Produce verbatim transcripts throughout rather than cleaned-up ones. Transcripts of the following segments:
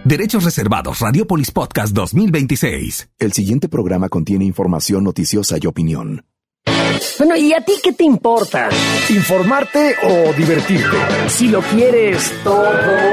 Derechos reservados. Radiopolis Podcast dos mil veintiséis. El siguiente programa contiene información noticiosa y opinión. Bueno, ¿y a ti qué te importa? ¿Informarte o divertirte? Si lo quieres todo...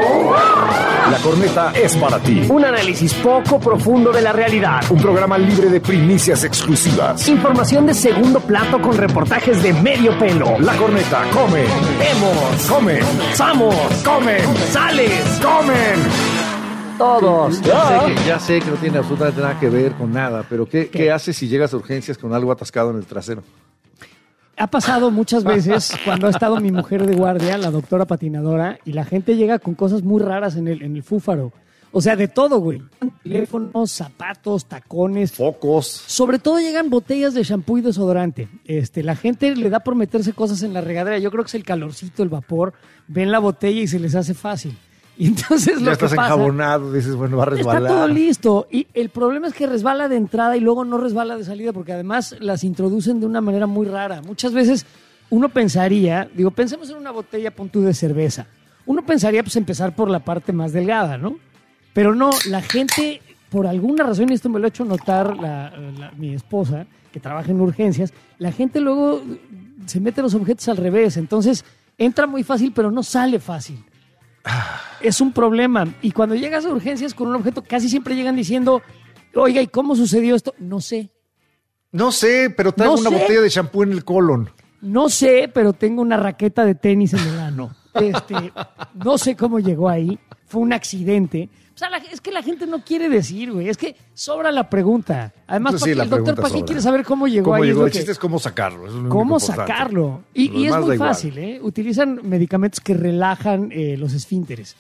La Corneta es para ti. Un análisis poco profundo de la realidad. Un programa libre de primicias exclusivas. Información de segundo plato con reportajes de medio pelo. La Corneta come. Vemos. Come. Samos. Comen. Sales. Comen. Todos. Ya sé, que, ya sé que no tiene absolutamente nada que ver con nada, pero ¿qué, ¿qué? ¿qué haces si llegas a urgencias con algo atascado en el trasero? Ha pasado muchas veces cuando ha estado mi mujer de guardia, la doctora patinadora, y la gente llega con cosas muy raras en el, en el fúfaro. O sea, de todo, güey. Teléfonos, zapatos, tacones. Focos. Sobre todo llegan botellas de shampoo y desodorante. Este, la gente le da por meterse cosas en la regadera. Yo creo que es el calorcito, el vapor. Ven la botella y se les hace fácil. Y entonces ya lo estás que pasa, enjabonado, dices, bueno, va a resbalar. Está todo listo. Y el problema es que resbala de entrada y luego no resbala de salida, porque además las introducen de una manera muy rara. Muchas veces uno pensaría, digo, pensemos en una botella, pon tú, de cerveza. Uno pensaría, pues, empezar por la parte más delgada, ¿no? Pero no, la gente, por alguna razón, y esto me lo ha hecho notar la, la, mi esposa, que trabaja en urgencias, la gente luego se mete los objetos al revés. Entonces, entra muy fácil, pero no sale fácil. Es un problema. Y cuando llegas a urgencias con un objeto, casi siempre llegan diciendo, oiga, ¿y cómo sucedió esto? No sé. No sé, pero traigo No una sé. botella de shampoo en el colon. No sé, pero tengo una raqueta de tenis en el ano. Este, no sé cómo llegó ahí. Fue un accidente. O sea, la- es que la gente no quiere decir, güey. Es que sobra la pregunta. Además, Pues ¿pa' sí, qué- la el doctor, pregunta ¿para qué sobra. quiere saber cómo llegó ¿Cómo ahí? Es llegó? lo El que- chiste es cómo sacarlo. Eso es lo único ¿Cómo importante. sacarlo? Y, Lo y es demás da muy igual. fácil, ¿eh? Utilizan medicamentos que relajan eh, los esfínteres.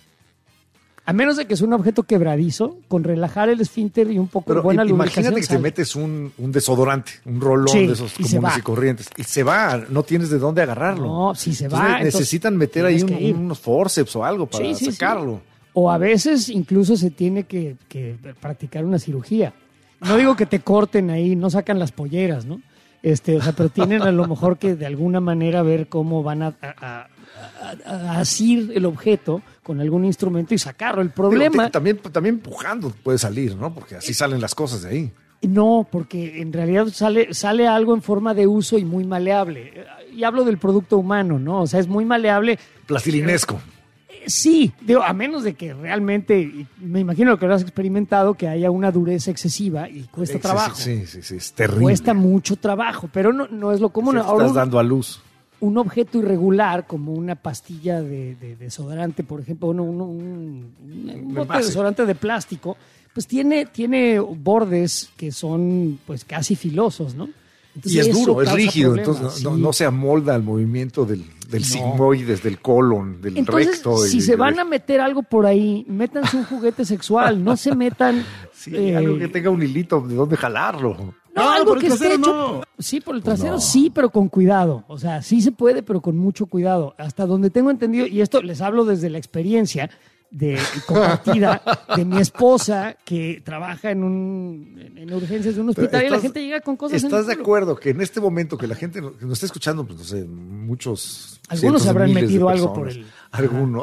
A menos de que es un objeto quebradizo, con relajar el esfínter y un poco de Pero buena i- lubricación. imagínate que te sale. metes un, un desodorante, un rolón Sí, de esos y se comunes va. y corrientes. Y se va, no tienes de dónde agarrarlo. No, si se Entonces, va, entonces necesitan meter ahí tienes un- que ir. unos forceps o algo para Sí, sí, sí. sacarlo. O a veces incluso se tiene que, que practicar una cirugía. No digo que te corten ahí, no sacan las polleras, ¿no? Este, o sea, pero tienen a lo mejor que de alguna manera ver cómo van a, a, a- a asir el objeto con algún instrumento y sacarlo. El Digo, problema... te- también, también empujando puede salir, ¿no? Porque así salen las cosas de ahí. No, porque en realidad sale, sale algo en forma de uso y muy maleable. Y hablo del producto humano, ¿no? O sea, es muy maleable. Plastilinesco. Sí, digo, a menos de que realmente, y me imagino que lo has experimentado, que haya una dureza excesiva y cuesta Sí, trabajo. Sí, sí, sí, es terrible. Cuesta mucho trabajo, pero no, no es lo común. Sí, Ahora, estás un, dando a luz. un objeto irregular, como una pastilla de, de desodorante, por ejemplo, un, un, un, un bote envase. de desodorante de plástico, pues tiene, tiene bordes que son pues casi filosos, ¿no? Entonces, Y es eso duro, es causa rígido, problemas, entonces no, sí. no se amolda al movimiento del, del sigmoides, del colon, del Entonces, recto. y si se del- van a meter algo por ahí, métanse un juguete sexual, no se metan... Sí, eh, algo que tenga un hilito de dónde jalarlo. No, No, algo por el que esté trasero hecho. no. Sí, por el Pues trasero no. sí, pero con cuidado. O sea, sí se puede, pero con mucho cuidado. Hasta donde tengo entendido, y esto les hablo desde la experiencia de compartida de mi esposa que trabaja en un en, en urgencias de un hospital Pero y la estás- gente llega con cosas. en ¿Estás el de culo. acuerdo que en este momento que la gente no- que nos está escuchando, pues no sé, muchos... Algunos cientos se de habrán miles de metido algo por personas? el- Alguno.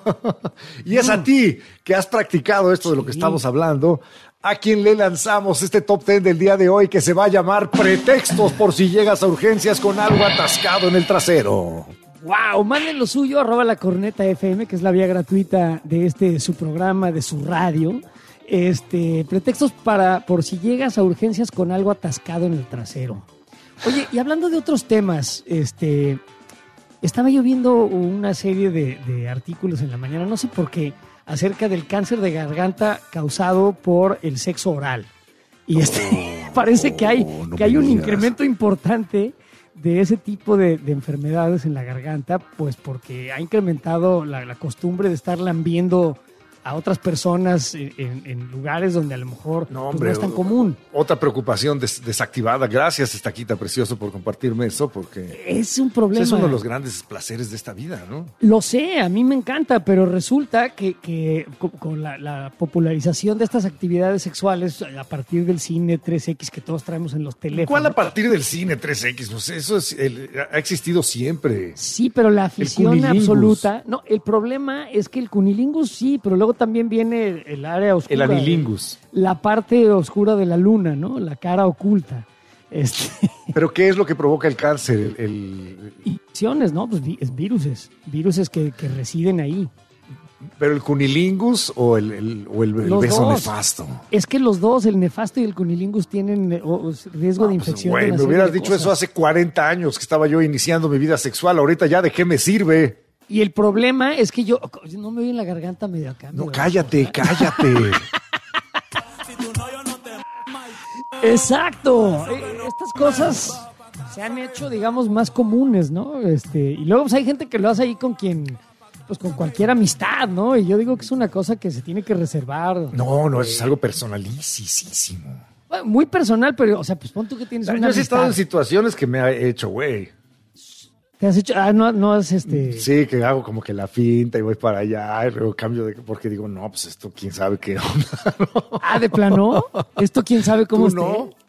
Y es a ti que has practicado esto de lo que Sí. estamos hablando, a quien le lanzamos este top ten del día de hoy que se va a llamar Pretextos por si llegas a urgencias con algo atascado en el trasero. Wow, manden lo suyo, arroba la corneta F M, que es la vía gratuita de este su programa, de su radio. Este, pretextos para por si llegas a urgencias con algo atascado en el trasero. Oye, y hablando de otros temas, este, estaba yo viendo una serie de, de artículos en la mañana, no sé por qué, acerca del cáncer de garganta causado por el sexo oral. Y este, parece que hay, no que hay me un digas. incremento importante de ese tipo de, de enfermedades en la garganta, pues porque ha incrementado la, la costumbre de estar lambiendo a otras personas en, en- en lugares donde a lo mejor No, pues, hombre, no es tan común. Otra preocupación des- desactivada. Gracias, Estaquita Precioso, por compartirme eso, porque Es un problema. es uno de los grandes placeres de esta vida, ¿no? Lo sé, a mí me encanta, pero resulta que, que co- con la, la popularización de estas actividades sexuales a partir del cine tres equis que todos traemos en los teléfonos. ¿Cuál a partir del cine tres equis? Pues eso es el- ha existido siempre. Sí, pero la afición cunilingus. absoluta. No, el problema es que el cunilingus sí, pero luego también viene el área oscura. El anilingus. La parte oscura de la luna, ¿no? La cara oculta. Este... ¿Pero qué es lo que provoca el cáncer? El, el... Infecciones, ¿no? Pues es viruses. Viruses que, que residen ahí. ¿Pero el cunilingus o el, el, o el, el beso dos. nefasto? Es que los dos, el nefasto y el cunilingus, tienen eh, o, riesgo no, de infección. Pues, güey, me hubieras dicho cosas. Eso hace cuarenta años que estaba yo iniciando mi vida sexual. Ahorita ya, ¿de qué me sirve? Y el problema es que yo... No me oí en la garganta medio acá. No, cállate, cállate. Exacto. Estas cosas se han hecho, digamos, más comunes, ¿no? Este, y luego pues, hay gente que lo hace ahí con quien... Pues con cualquier amistad, ¿no? Y yo digo que es una cosa que se tiene que reservar. No, no, eso es algo personalísimo. Bueno, muy personal, pero, o sea, pues pon tú que tienes una Yo he amistad. estado en situaciones que me ha hecho, güey. ¿Te has hecho? Ah, no, no has este... Sí, que hago como que la finta y voy para allá y luego cambio de... Porque digo, no, pues esto quién sabe qué onda, ¿no? Ah, ¿de plano? ¿Esto quién sabe cómo ¿Tú no? esté?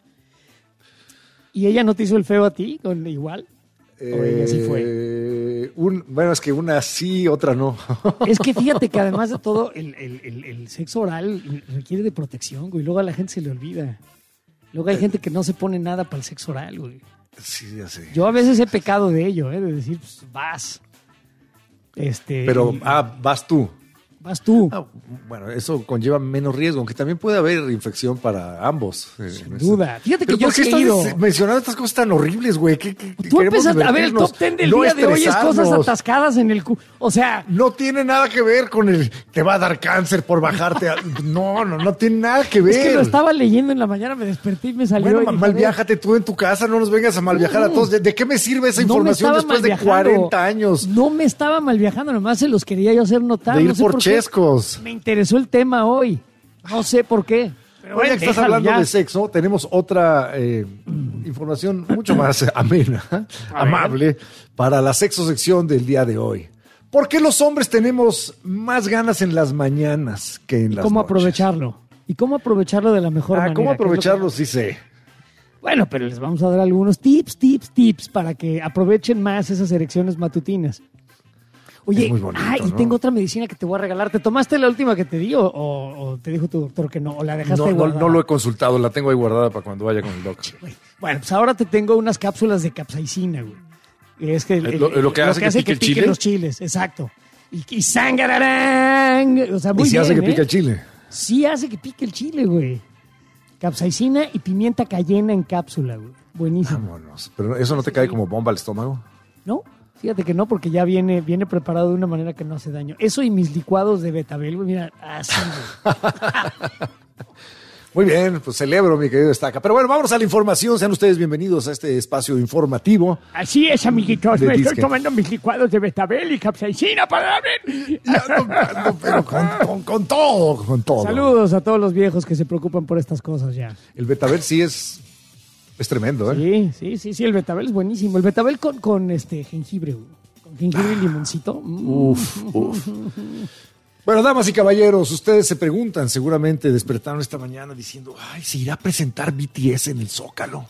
¿Y ella no te hizo el feo a ti con igual? Eh, ¿O ella sí fue? Un, bueno, es que una sí, otra no. Es que fíjate que además de todo, el, el, el, el sexo oral requiere de protección, güey. Luego a la gente se le olvida. Luego hay gente que no se pone nada para el sexo oral, güey. Sí, ya sé. Yo a veces he pecado de ello, ¿eh? De decir, pues vas. Este, Pero, y, ah, vas tú. Vas tú. Ah, bueno, eso conlleva menos riesgo, aunque también puede haber infección para ambos. Sin eh, duda. Fíjate que ¿Pero yo por qué he ido... estás mencionando estas cosas tan horribles, güey? ¿Qué, qué, Tú empezaste a ver el top ten del no día de hoy, es cosas atascadas en el cu... O sea... No tiene nada que ver con el... Te va a dar cáncer por bajarte. A... No, no, no tiene nada que ver. Es que lo estaba leyendo en la mañana, me desperté y me salió... Bueno, mal viájate tú en tu casa, no nos vengas a mal viajar a todos. ¿De, ¿De qué me sirve esa información no después de cuarenta años? No me estaba mal viajando, nomás se los quería yo hacer notar. De ir no sé por, por chescos. Me interesó el tema hoy. No sé por qué. Pero bueno, ya que estás hablando ya. de sexo, tenemos otra eh, información mucho más amena, amable, para la sexosección del día de hoy. ¿Por qué los hombres tenemos más ganas en las mañanas que en las ¿Cómo noches? aprovecharlo? ¿Y cómo aprovecharlo de la mejor ah, manera? ¿Cómo aprovecharlo? Que... Sí sé. Bueno, pero les vamos a dar algunos tips, tips, tips para que aprovechen más esas erecciones matutinas. Oye, es muy bonito, ah, y ¿no? tengo otra medicina que te voy a regalar. ¿Te tomaste la última que te di o, o, o te dijo tu doctor que no? ¿O la dejaste no, guardada? No, no lo he consultado, la tengo ahí guardada para cuando vaya con el doctor. Bueno, pues ahora te tengo unas cápsulas de capsaicina, güey. Es que, el, lo, lo que hace, lo que, hace que, que pique, pique los chiles, exacto. Y, y sangararán. O sea, muy ¿Y si bien, hace que ¿eh? pique el chile? Sí hace que pique el chile, güey. Capsaicina y pimienta cayena en cápsula, güey. Buenísimo. Vámonos. ¿Pero eso no te cae como bomba al estómago? No, fíjate que no, porque ya viene, viene preparado de una manera que no hace daño. Eso y mis licuados de betabel, güey, mira, así, güey. Muy bien, pues celebro, mi querido Estaca. Pero bueno, vámonos a la información. Sean ustedes bienvenidos a este espacio informativo. Así es, amiguitos. Me disque. estoy tomando mis licuados de betabel y capsaicina para ver. No, no, pero con, con, con todo, con todo. Saludos a todos los viejos que se preocupan por estas cosas ya. El betabel sí es... Es tremendo, ¿eh? Sí, sí, sí, sí, el betabel es buenísimo. El betabel con, con este jengibre, güey. Con jengibre y limoncito. Mm. Uf, uf. Bueno, damas y caballeros, ustedes se preguntan, seguramente despertaron esta mañana diciendo, ay, ¿se irá a presentar B T S en el Zócalo?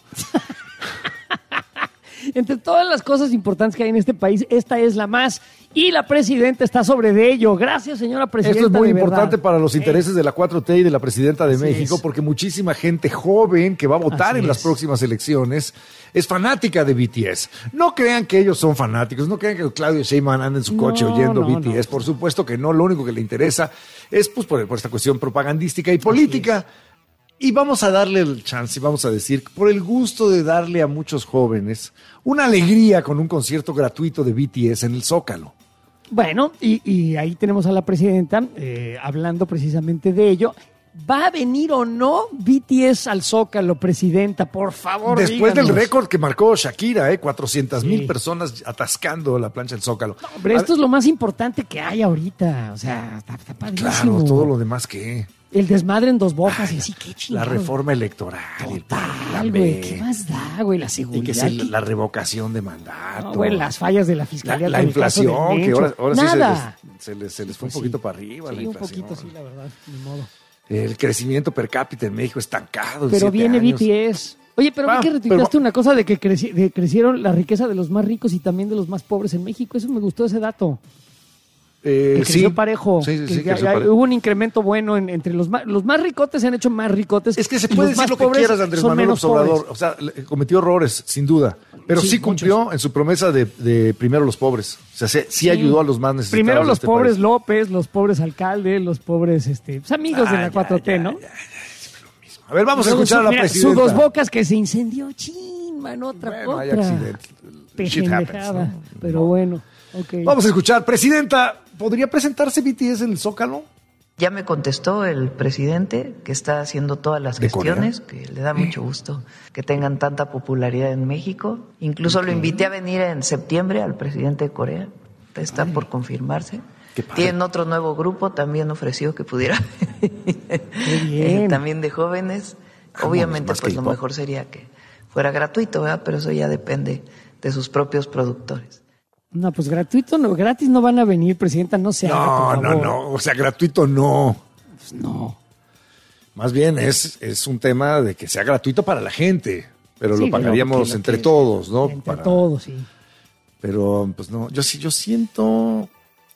Entre todas las cosas importantes que hay en este país, esta es la más. Y la presidenta está sobre de ello. Gracias, señora presidenta. Esto es muy de importante verdad. para los intereses de la cuatro T y de la presidenta de Así México, es. porque muchísima gente joven que va a votar Así en es. las próximas elecciones es fanática de B T S. No crean que ellos son fanáticos, no crean que Claudio Sheinbaum anda en su coche No, oyendo no, B T S. no. Por supuesto que no, lo único que le interesa es pues por, por esta cuestión propagandística y política. Y vamos a darle el chance, y vamos a decir, por el gusto de darle a muchos jóvenes una alegría con un concierto gratuito de B T S en el Zócalo. Bueno, y, y ahí tenemos a la presidenta eh, hablando precisamente de ello. ¿Va a venir o no B T S al Zócalo, presidenta? Por favor, Después díganos. del récord que marcó Shakira, ¿eh? cuatrocientas mil Sí. personas atascando la plancha del Zócalo. No, hombre, esto es lo más importante que hay ahorita. O sea, está, está padrísimo. Claro, todo lo demás que... El desmadre en dos bocas y así, qué La chingado. reforma electoral. el Total, plan güey. B, ¿Qué más da, güey? La Y seguridad. que es el- ¿qué- la revocación de mandato. No, güey, las fallas de la la, fiscalía. la con el caso de inflación, que Mencho. ahora, ahora sí se Nada. les, se les, se les fue Pues un poquito sí. para arriba Sí, la un inflación. poquito, sí, la verdad. Ni modo. El crecimiento per cápita en México estancado. en Pero siete viene años. B T S. Oye, pero Ah, vi que pero retuiteaste va- una cosa de que creci- de crecieron la riqueza de los más ricos y también de los más pobres en México. Eso me gustó ese dato. Eh, que creció sí. parejo. Sí, sí, que sí, ya- creció ya parejo. hubo un incremento bueno en- entre los más, los más ricotes se han hecho más ricotes. Es que se y puede los decir más lo que pobres quieras de Andrés son Manuel menos López Obrador. pobres. O sea, le- cometió errores, sin duda. Pero sí, Sí, cumplió muchos. en su promesa de, de primero los pobres. O sea, sí, sí ayudó a los más necesitados. Primero de los este pobres país. López, los pobres alcaldes, los pobres este, pues, amigos de Ah, la ya, cuatro T, ya, ¿no? ya, ya, siempre lo mismo. A ver, vamos a Luego escuchar su- a la mira, presidenta. Su dos bocas que se incendió, chin, man, otra, Bueno, hay otra. accidentes. Shit happens, Pendejada, ¿no? pero bueno, ok. Vamos a escuchar. Presidenta, ¿podría presentarse B T S en el Zócalo? Ya me contestó el presidente que está haciendo todas las ¿De Corea? gestiones, que le da mucho gusto que tengan tanta popularidad en México. Incluso lo invité a venir en septiembre al presidente de Corea. Está por confirmarse. Qué padre. Tienen otro nuevo grupo, también ofreció que pudiera. bien. Eh, también de jóvenes. Obviamente, más pues lo K-pop. mejor sería que fuera gratuito, ¿verdad? Pero eso ya depende de sus propios productores. No, pues gratuito, no, gratis no van a venir, presidenta, no se haga, No, por no, favor. no. O sea, gratuito no. Pues no. Más bien es, es un tema de que sea gratuito para la gente. Pero Sí, lo pagaríamos pero que- entre que- todos, ¿no? Entre Para- todos, sí. Pero, pues no. Yo sí, yo siento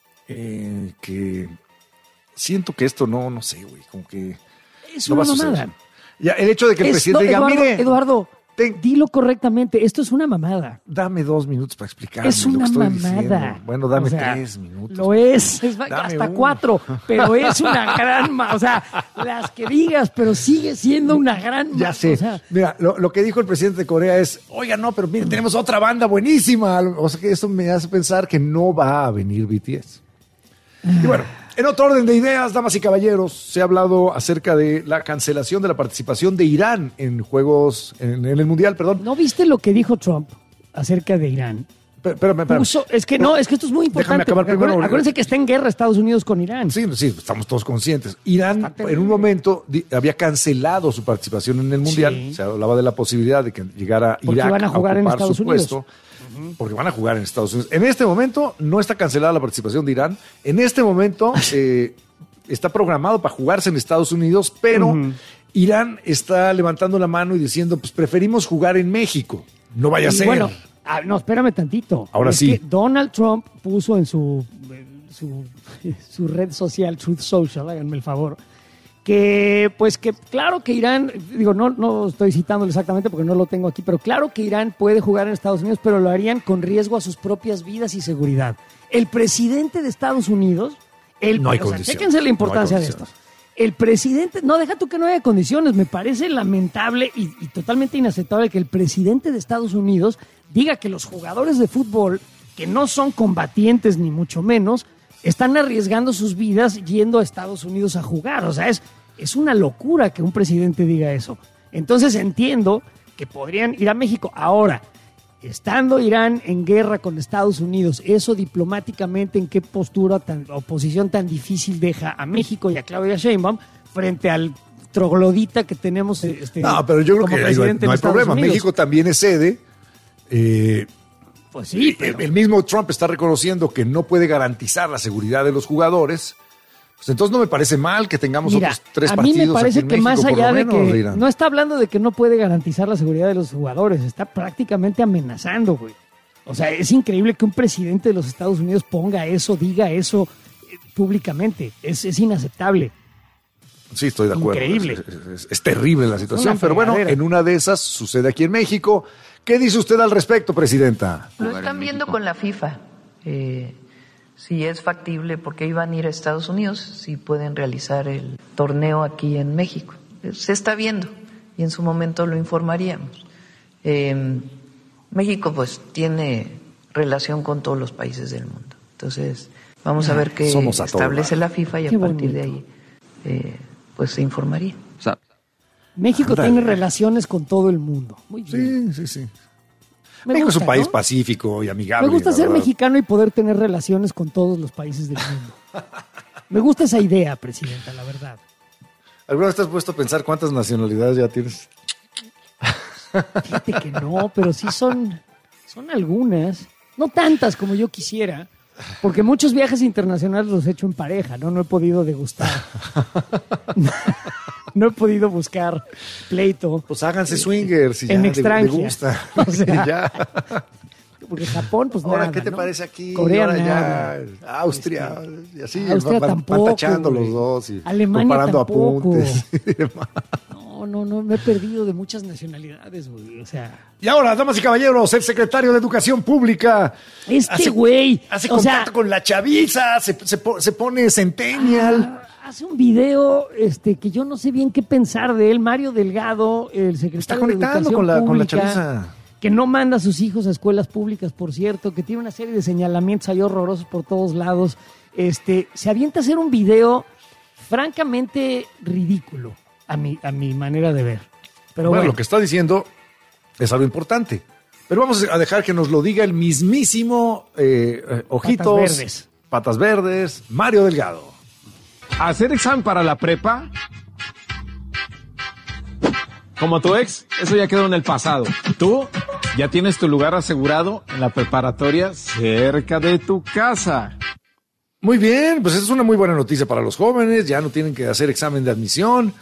eh, que. Siento que esto no, no sé, güey. Como que. Es no una va a suceder. mamada. Ya, el hecho de que el Es- presidente no, diga, Eduardo, mire, Eduardo, ten- dilo correctamente, esto es una mamada. dame dos minutos para explicarme Es lo que una estoy mamada. diciendo. Bueno, dame O sea, tres minutos. Lo es, es Dame hasta uno. cuatro, pero es una gran, ma- o sea, las que digas, pero sigue siendo una gran. Ya ma- sé. o sea, Mira, lo, lo que dijo el presidente de Corea es, oiga, no, pero mire, tenemos otra banda buenísima. O sea que eso me hace pensar que no va a venir B T S. Y bueno, en otro orden de ideas, damas y caballeros, se ha hablado acerca de la cancelación de la participación de Irán en juegos, en, en el Mundial, perdón. ¿no viste lo que dijo Trump acerca de Irán? Pero- Espérame, espérame. Puso- es que no, es que esto es muy Déjame importante. acabar porque primero. acuérdense, acuérdense que está en guerra Estados Unidos con Irán. Sí, sí, estamos todos conscientes. Irán Está terrible. en un momento di- había cancelado su participación en el Mundial. Sí. Se hablaba de la posibilidad de que llegara Porque Irak van a jugar en ocupar Estados su Unidos. puesto. Porque van a jugar en Estados Unidos. En este momento no está cancelada la participación de Irán. En este momento eh, está programado para jugarse en Estados Unidos, pero Ujú. Irán está levantando la mano y diciendo, pues preferimos jugar en México. No vaya a Y ser. bueno, ah, no, espérame tantito. Ahora Es sí. que Donald Trump puso en su, su, su red social, Truth Social, háganme el favor, que pues que claro que Irán, digo, no, no estoy citándolo exactamente porque no lo tengo aquí, pero claro que Irán puede jugar en Estados Unidos, pero lo harían con riesgo a sus propias vidas y seguridad. El presidente de Estados Unidos, el, No hay o sea, condición. chéquense la importancia No hay de esto. condiciones. El presidente, no, deja tú que no haya condiciones, me parece lamentable y, y totalmente inaceptable que el presidente de Estados Unidos diga que los jugadores de fútbol, que no son combatientes ni mucho menos, están arriesgando sus vidas yendo a Estados Unidos a jugar. O sea, es, es una locura que un presidente diga eso. Entonces entiendo que podrían ir a México. Ahora, estando Irán en guerra con Estados Unidos, eso diplomáticamente, ¿en qué postura tan, o posición tan difícil deja a México y a Claudia Sheinbaum frente al troglodita que tenemos? Este, No, pero yo creo como que ahí no hay, presidente no en hay Estados problema. Unidos? México también es sede. Eh, Pues sí, el, pero... el mismo Trump está reconociendo que no puede garantizar la seguridad de los jugadores. Pues entonces no me parece mal que tengamos Mira, otros tres a partidos. mí me parece aquí en que México, más por allá lo de menos, que Irán. no está hablando de que no puede garantizar la seguridad de los jugadores, está prácticamente amenazando, güey. O sea, es increíble que un presidente de los Estados Unidos ponga eso, diga eso eh, públicamente. Es, es inaceptable. Sí, estoy de acuerdo. Increíble. Es, es- es- es terrible la situación, Una pero bueno, fregadera. en una de esas sucede aquí en México. ¿Qué dice usted al respecto, presidenta? Lo están viendo con la FIFA. Eh, si es factible, porque iban a ir a Estados Unidos, si pueden realizar el torneo aquí en México. Se está viendo y en su momento lo informaríamos. Eh, México pues tiene relación con todos los países del mundo. Entonces vamos a ver qué Somos a todo establece dar. la FIFA y a Qué partir de bonito. ahí eh, pues se informaría. México Ándale. tiene relaciones con todo el mundo. Muy bien. Sí, sí, sí. Me México es un gusta, país ¿no? pacífico y amigable. Me gusta la ser verdad. mexicano y poder tener relaciones con todos los países del mundo. Me gusta esa idea, presidenta, la verdad. ¿Alguna vez te has puesto a pensar cuántas nacionalidades ya tienes? Fíjate que no, pero sí son, son algunas. No tantas como yo quisiera, porque muchos viajes internacionales los he hecho en pareja, ¿no? No he podido degustar. No he podido buscar pleito. Pues háganse swingers y ya, En de- extranjia. de gusta. O sea, Ya. porque Japón, pues Ahora, nada, ¿qué te ¿no? parece aquí? Corea, Ahora nada. ya, Austria, y así, Austria van, tampoco, van tachando güey. los dos y Alemania comparando tampoco. apuntes. No, no, no, me he perdido de muchas nacionalidades, güey. O sea, Y ahora, damas y caballeros, el secretario de Educación Pública. este hace- güey. Hace o sea, contacto con la chaviza, se, se, po- se pone centennial. ah, hace un video este, que yo no sé bien qué pensar de él. Mario Delgado, el secretario Está de conectando Educación con la, con la Pública, chaviza. que no manda a sus hijos a escuelas públicas, por cierto, que tiene una serie de señalamientos ahí horrorosos por todos lados. Este, se avienta a hacer un video francamente ridículo, a mi, a mi manera de ver. Pero bueno, bueno, lo que está diciendo es algo importante. Pero vamos a dejar que nos lo diga el mismísimo eh, eh, Ojitos. Patas Verdes. Patas Verdes, Mario Delgado. ¿Hacer examen para la prepa? Como tu ex, eso ya quedó en el pasado. Tú ya tienes tu lugar asegurado en la preparatoria cerca de tu casa. Muy bien, pues es una muy buena noticia para los jóvenes. Ya no tienen que hacer examen de admisión.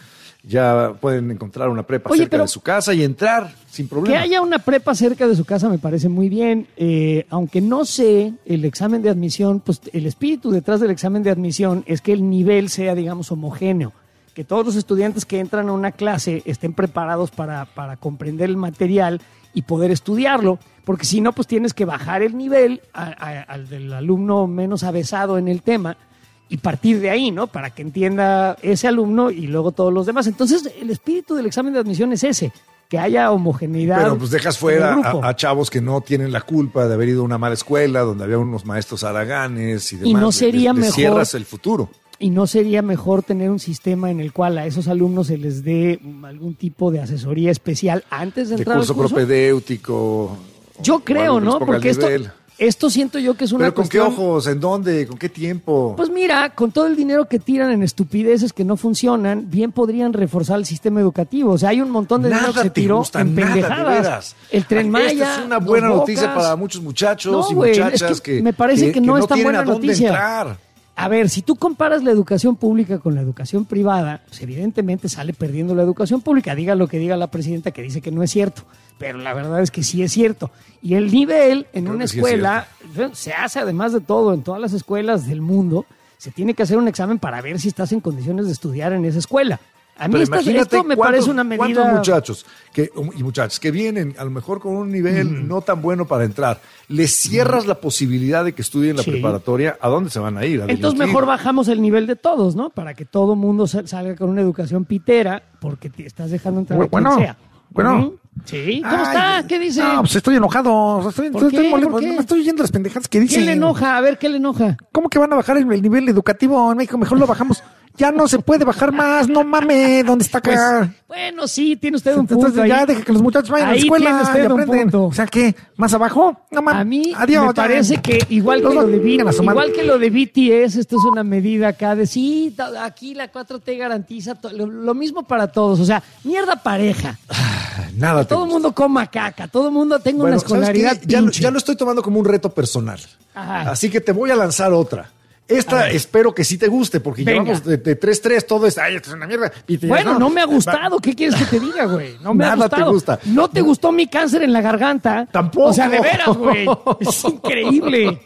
Ya pueden encontrar una prepa Oye, cerca pero- de su casa y entrar sin que problema. haya una prepa cerca de su casa me parece muy bien, eh, aunque no sé el examen de admisión, pues el espíritu detrás del examen de admisión es que el nivel sea, digamos, homogéneo, que todos los estudiantes que entran a una clase estén preparados para, para comprender el material y poder estudiarlo, porque si no, pues tienes que bajar el nivel a- a- al del alumno menos avesado en el tema y partir de ahí, ¿no? Para que entienda ese alumno y luego todos los demás. Entonces, el espíritu del examen de admisión es ese, que haya homogeneidad. Pero pues dejas en fuera el grupo. a, a chavos que no tienen la culpa de haber ido a una mala escuela, donde había unos maestros haraganes y demás. Y no sería Les- les mejor- cierras el futuro. ¿Y no sería mejor tener un sistema en el cual a esos alumnos se les dé algún tipo de asesoría especial antes de De entrar curso al curso? propedéutico. Yo o creo, algo que les ¿no? ponga Porque el esto, nivel. esto siento yo que es una Pero ¿con qué cuestión... ojos? ¿En dónde? ¿Con qué tiempo? Pues mira, con todo el dinero que tiran en estupideces que no funcionan, bien podrían reforzar el sistema educativo. O sea, hay un montón de dinero que Nada se te tiró gusta, en nada, de pendejadas. veras. El Tren Maya. Esta es una buena Dos noticia Bocas. para muchos muchachos No, y güey, muchachas es que que, me parece que no es tan tienen buena a dónde noticia. entrar. A ver, si tú comparas la educación pública con la educación privada, pues evidentemente sale perdiendo la educación pública. Diga lo que diga la presidenta, que dice que no es cierto. Pero la verdad es que sí es cierto. Y el nivel en Creo una que sí es escuela se hace, además de todo, en todas las escuelas del mundo, se tiene que hacer un examen para ver si estás en condiciones de estudiar en esa escuela. A mí Pero esto, imagínate esto me cuántos- parece una medida... ¿Cuántos muchachos que, y muchachas que vienen a lo mejor con un nivel no tan bueno para entrar, les cierras la posibilidad de que estudien la Sí. preparatoria? ¿A dónde se van a ir? ¿A Entonces delinquir? mejor bajamos el nivel de todos, ¿no? Para que todo mundo sal- salga con una educación pitera, porque te estás dejando entrar a quien Bueno, sea. bueno. Ujú. Sí, ¿cómo Ay, está? ¿Qué dice? No, pues estoy enojado. Estoy, ¿Por estoy qué? molesto. ¿Por qué? Me estoy oyendo las pendejadas que ¿Qué dicen. le enoja? A ver, ¿qué le enoja? ¿Cómo que van a bajar el, el nivel educativo en México? Mejor lo bajamos. Ya no se puede bajar más. No mames. ¿Dónde está acá? Bueno, sí, tiene usted un punto Entonces ya ahí. deje que los muchachos vayan a la Ahí escuela tiene usted y un aprenden. punto. O sea, ¿qué? ¿Más abajo? No mames. A mí Adiós, me ya. parece que igual que, Los lo dos de, B- vengan a su madre. igual que lo de B T S, esto es una medida acá de sí, ta- aquí la cuatro T garantiza to- lo, lo mismo para todos. O sea, mierda pareja. Nada te Todo el gusta. mundo coma caca, todo el mundo tenga Bueno, una ¿sabes escolaridad qué? Ya, lo- pinche. ya lo estoy tomando como un reto personal. Ajá. Así que te voy a lanzar otra. Esta espero que sí te guste, porque Venga. llevamos de, de tres tres, todo es, ay, esto es una mierda. Y te- Bueno, no me ha gustado. ¿Qué quieres que te diga, güey? No me ha Nada te gustado. gusta. ¿No te gustó mi cáncer en la garganta? Tampoco. O sea, de veras, güey. Es increíble.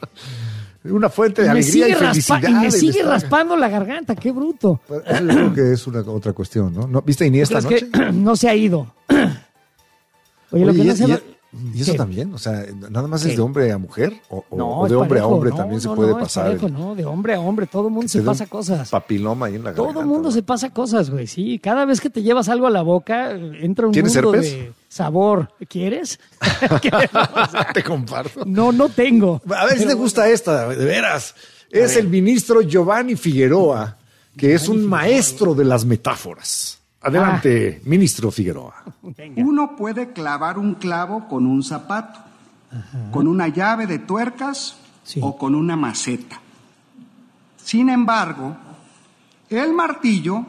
Una fuente de me alegría sigue y raspa- felicidad. y me el sigue estar- raspando la garganta. Qué bruto. Pero eso yo creo que es una otra cuestión, ¿no? ¿No? ¿Viste Iniesta Es anoche? que no se ha ido. Oye, lo Oye, que y, no se y- va- y eso ¿Qué? también, o sea, nada más ¿Qué? es de hombre a mujer o, o- No, o de es hombre a parejo, hombre no, también se no, puede no, es pasar. parejo, el- no, de hombre a hombre, todo el mundo te se da pasa un cosas. Papiloma ahí en la Todo garganta, el mundo ¿no? se pasa cosas, güey, sí. Cada vez que te llevas algo a la boca, entra un ¿Tienes mundo herpes? de sabor. ¿Quieres? ¿Qué? Te comparto. No, no tengo. A ver si te gusta esta, de veras. Es el ministro Giovanni Figueroa, que es un maestro de las metáforas. Adelante, ministro Figueroa. Venga. Uno puede clavar un clavo con un zapato, con una llave de tuercas Sí. o con una maceta. Sin embargo, el martillo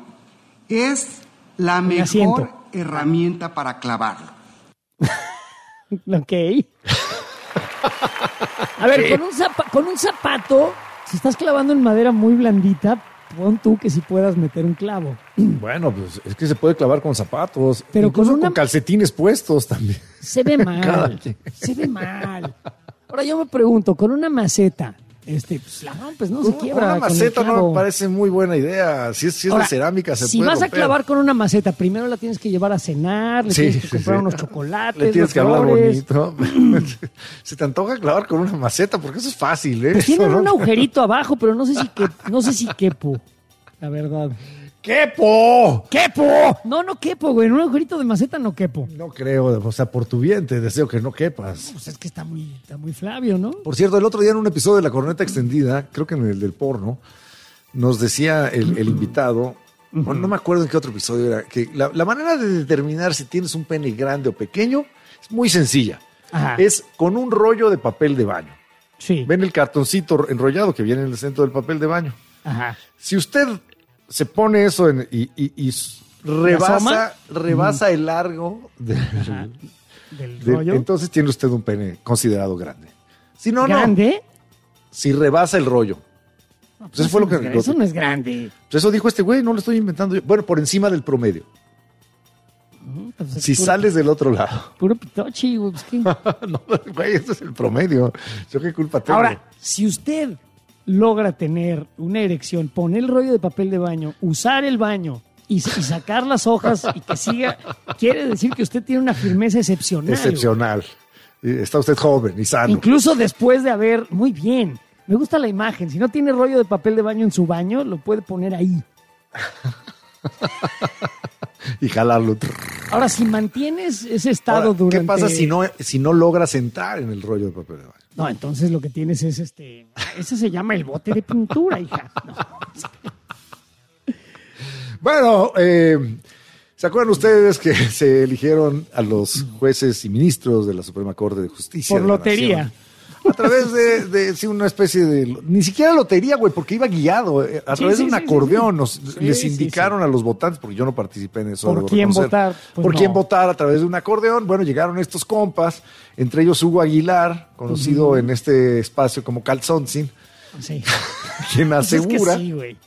es la Mi mejor asiento. herramienta para clavarlo. Ok. A ver, con un, zapa- con un zapato, si estás clavando en madera muy blandita, pon tú que si puedas meter un clavo. Bueno, pues es que se puede clavar con zapatos, Pero incluso con con, una- calcetines puestos también. Se ve Cada mal. quien. Se ve mal. Ahora yo me pregunto, con una maceta, este, pues la rompes, no se quiebra. Una maceta con el no clavo. me parece muy buena idea. Si es, si es Ahora, de cerámica, se si puede vas a romper. clavar con una maceta, primero la tienes que llevar a cenar, le Sí, tienes que sí, comprar sí. unos chocolates, Le tienes los que hablar flores. bonito. Se te antoja clavar con una maceta, porque eso es fácil, ¿eh? Pues Eso, tienen ¿no? un agujerito abajo, pero no sé si que, no sé si quepo, la verdad. ¡Quepo! ¡Quepo! No, no quepo, güey. En un agujerito de maceta no quepo. No creo, o sea, por tu bien te deseo que no quepas. Pues es que está muy, está muy Flavio, ¿no? Por cierto, el otro día en un episodio de La Corneta Extendida, creo que en el del porno, nos decía el, el invitado, bueno, no me acuerdo en qué otro episodio era, que la, la manera de determinar si tienes un pene grande o pequeño es muy sencilla. Ajá. Es con un rollo de papel de baño. Sí. Ven el cartoncito enrollado que viene en el centro del papel de baño. Ajá. Si usted se pone eso en- y, y- y rebasa, asoma? rebasa el largo de- Ajá. Del de- rollo. entonces tiene usted un pene considerado grande. Si no, no. ¿Grande? Si rebasa el rollo. Pues eso fue lo que... Eso no es- Eso no es grande. Pues eso dijo este güey, no lo estoy inventando yo. Bueno, por encima del promedio. Pues es Si puro- sales del otro lado. Puro pitochi, güey. Pues, ¿qué? No, güey, eso es el promedio. Yo qué culpa tengo. Ahora, si usted logra tener una erección, poner el rollo de papel de baño, usar el baño y, y sacar las hojas y que siga, quiere decir que usted tiene una firmeza excepcional. Excepcional. Y está usted joven y sano. Incluso después de haber, muy bien, me gusta la imagen. Si no tiene rollo de papel de baño en su baño, lo puede poner ahí. Y jalarlo. Ahora, si mantienes ese estado Ahora, durante... ¿qué pasa si no, si no logra sentar en el rollo de papel de baño? No, entonces lo que tienes es este... Ese se llama el bote de pintura, hija. No. Bueno, eh, ¿se acuerdan ustedes que se eligieron a los jueces y ministros de la Suprema Corte de Justicia? Por de la lotería. Nación? A través de, de sí, una especie de... Ni siquiera lotería, güey, porque iba guiado. eh, A Sí, través sí, de un sí, acordeón. sí. Nos, Sí, les sí, indicaron a los votantes, porque yo no participé en eso. ¿Por debo quién reconocer. votar? Pues Por no. quién votar a través de un acordeón. Bueno, llegaron estos compas, entre ellos Hugo Aguilar, conocido en este espacio como Calzoncin, Sí. quien Pues es que asegura... sí, güey.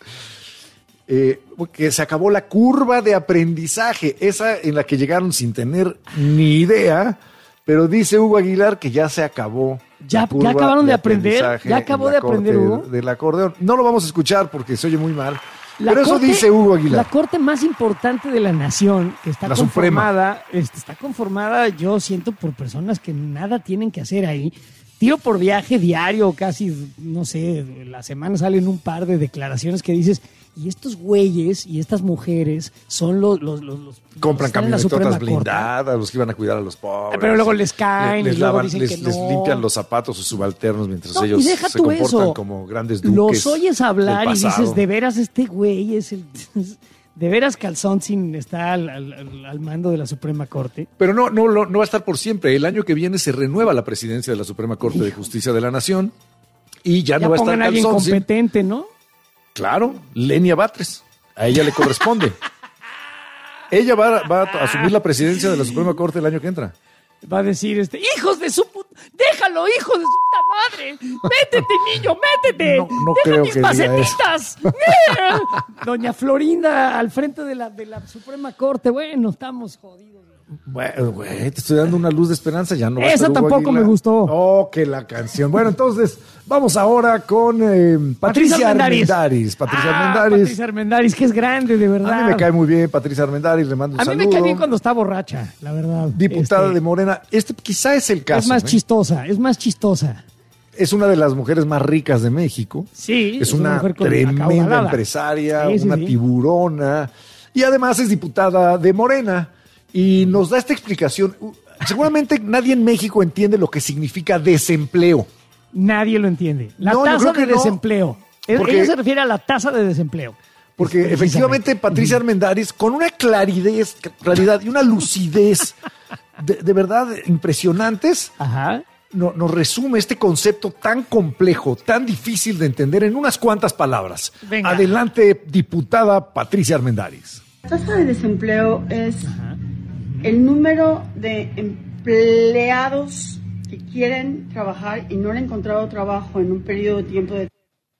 eh, que se acabó la curva de aprendizaje, esa en la que llegaron sin tener ni idea, pero dice Hugo Aguilar que ya se acabó. ¿Ya- la curva ya acabaron de aprender? aprendizaje ¿Ya en acabó la de aprender, corte Hugo? Del acordeón. No lo vamos a escuchar porque se oye muy mal, La pero eso corte- dice Hugo Aguilar. La corte más importante de la nación, que está La Suprema. conformada, este, está conformada, yo siento, por personas que nada tienen que hacer ahí. Tiro por viaje diario, casi, no sé, la semana salen un par de declaraciones que dices, y estos güeyes y estas mujeres son los... los, los, los Compran están en la Suprema camionetotas Corte. blindadas, los que iban a cuidar a los pobres. Pero luego les caen les, y luego lavan- dicen les, que les no. limpian los zapatos o subalternos mientras No, ellos y deja se tú comportan eso. como grandes duques. Los oyes hablar del y dices, pasado. de veras este güey es el... De veras Calzoncin está al, al- al- al mando de la Suprema Corte. Pero no, no, no, no va a estar por siempre. El año que viene se renueva la presidencia de la Suprema Corte de Justicia de la Nación y ya, Ya no va a estar pongan a alguien Calzoncin. competente, ¿no? Claro, Lenia Batres. A ella le corresponde. Ella va, va a asumir la presidencia de la Suprema Corte el año que entra. Va a decir, este, hijos de su puta... ¡Déjalo, hijo de su puta madre! ¡Métete, niño, métete! No- no ¡Deja creo mis que diga macetitas! Doña Florinda al frente de la, de la Suprema Corte. Bueno, estamos jodidos. Bueno, güey, te estoy dando una luz de esperanza, ya no va a Esa ser Hugo tampoco Aguilar. me gustó. Oh, que la canción. Bueno, entonces, vamos ahora con eh, Patricia Armendáriz. Patricia Ah, Armendáriz. Patricia Armendáriz, que es grande, de verdad. A mí me cae muy bien Patricia Armendáriz, le mando un A mí saludo. me cae bien cuando está borracha, la verdad. Diputada Este, de Morena. Este quizá es el caso. Es más ¿eh? chistosa, es más chistosa. Es una de las mujeres más ricas de México. Sí, Es una, mujer con- tremenda acaudalada. empresaria, Sí, sí, una sí. tiburona. Y además es diputada de Morena. Y nos da esta explicación. Uh, Seguramente nadie en México entiende lo que significa desempleo. Nadie lo entiende. La No, yo tasa creo que de no. desempleo. Es- Porque- Ella se refiere a la tasa de desempleo. Porque Precisamente. efectivamente Patricia Armendáriz, con una claridad, claridad y una lucidez de, de verdad impresionantes, Ajá. no- nos resume este concepto tan complejo, tan difícil de entender en unas cuantas palabras. Venga. Adelante, diputada Patricia Armendáriz. La tasa de desempleo es el número de empleados que quieren trabajar y no han encontrado trabajo en un periodo de tiempo de...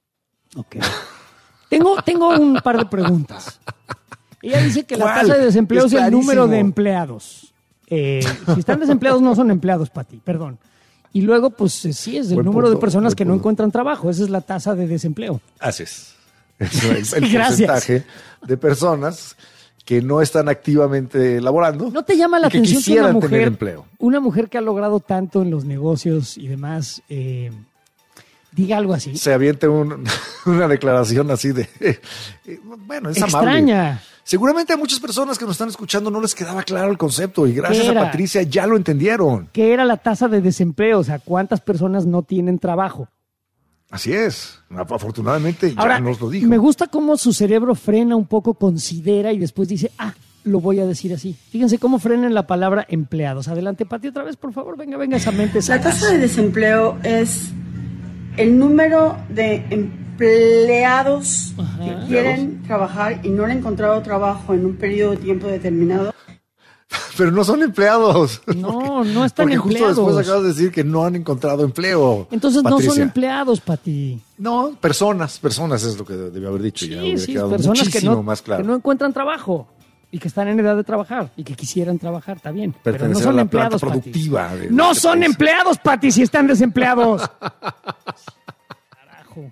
Ok. Tengo, tengo un par de preguntas. Ella dice que la ¿Cuál? tasa de desempleo Es es, el número clarísimo. de empleados. Eh, si están desempleados, no son empleados, Pati, perdón. Y luego, pues sí, es el Buen número punto, de personas buen que no punto. encuentran trabajo. Esa es la tasa de desempleo. Así es. Eso es el Gracias. porcentaje de personas que no están activamente laborando. ¿No te llama la y que atención que una quisieran tener mujer, empleo? una mujer que ha logrado tanto en los negocios y demás, eh, diga algo así? Se aviente un- una declaración así de... eh, bueno, es amable. Extraña. Seguramente a muchas personas que nos están escuchando no les quedaba claro el concepto y gracias ¿Qué a era? Patricia ya lo entendieron. ¿Qué era la tasa de desempleo? O sea, ¿cuántas personas no tienen trabajo? Así es. Afortunadamente ya Ahora, nos lo dijo. me gusta cómo su cerebro frena un poco, considera y después dice, ah, lo voy a decir así. Fíjense cómo frenan la palabra empleados. Adelante, Pati, otra vez, por favor. Venga, venga, esa mente La sagaz. tasa de desempleo es el número de empleados Ajá. que quieren trabajar y no han encontrado trabajo en un periodo de tiempo determinado. Pero no son empleados. No, no están Porque empleados. justo después acabas de decir que no han encontrado empleo. Entonces no Patricia. son empleados, Pati. No, personas, personas es lo que debió haber dicho. ya Sí, hubiera sí, quedado personas que muchísimo no, más claro. que no encuentran trabajo y que están en edad de trabajar y que quisieran trabajar, está bien. Pero no Pertenecer son a la empleados, planta Pati. productiva de No este son país. empleados, Pati, si están desempleados. Carajo.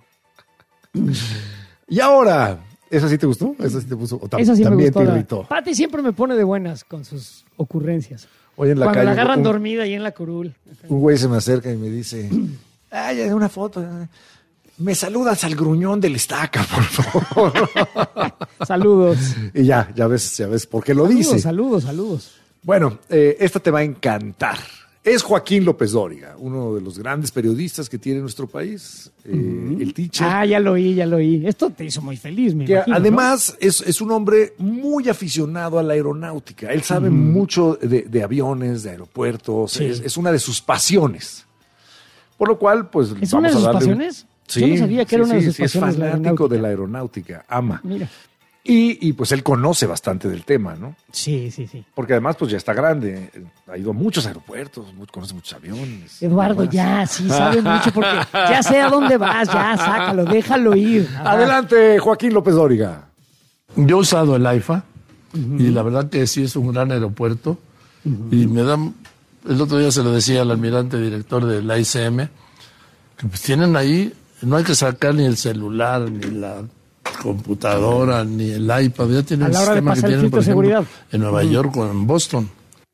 Y ahora, ¿esa sí te gustó? ¿Esa sí te puso? O tam- Esa sí me también gustó. te la- irritó. Pati siempre me pone de buenas con sus ocurrencias. Hoy en la Cuando calle la agarran un, dormida ahí en la curul. un güey se me acerca y me dice, ay, hay una foto. Me saludas al gruñón del estaca, por favor. Saludos. Y ya, ya ves, ya ves por qué lo Saludos, dice. saludos, saludos. Bueno, eh, esta te va a encantar. Es Joaquín López Dóriga, uno de los grandes periodistas que tiene nuestro país, eh, el teacher. Ah, ya lo oí, ya lo oí. Esto te hizo muy feliz, me Que imagino, ¿no? además es, es un hombre muy aficionado a la aeronáutica. Él sabe mucho de, de aviones, de aeropuertos. Sí. Es, es una de sus pasiones. Por lo cual, pues ¿Es vamos una de a sus darle un- pasiones? Yo no sabía que era una de sus sí, pasiones es la fanático aeronáutica. de la aeronáutica, ama. Mira. Y, y pues él conoce bastante del tema, ¿no? Sí, sí, sí. Porque además pues ya está grande, ha ido a muchos aeropuertos, mu- conoce muchos aviones. Eduardo, Además. ya, sí, sabe mucho porque ya sé a dónde vas, ya, sácalo, déjalo ir. Ajá. Adelante, Joaquín López Dóriga. Yo he usado el AIFA y la verdad que sí es un gran aeropuerto y me da, el otro día se lo decía al almirante director del A I C M, que pues tienen ahí, no hay que sacar ni el celular, ni la computadora, ni el iPad, ya tienen A un la hora de sistema que pasar el tienen, por filtro de ejemplo, seguridad. en Nueva Ujú. York o en Boston.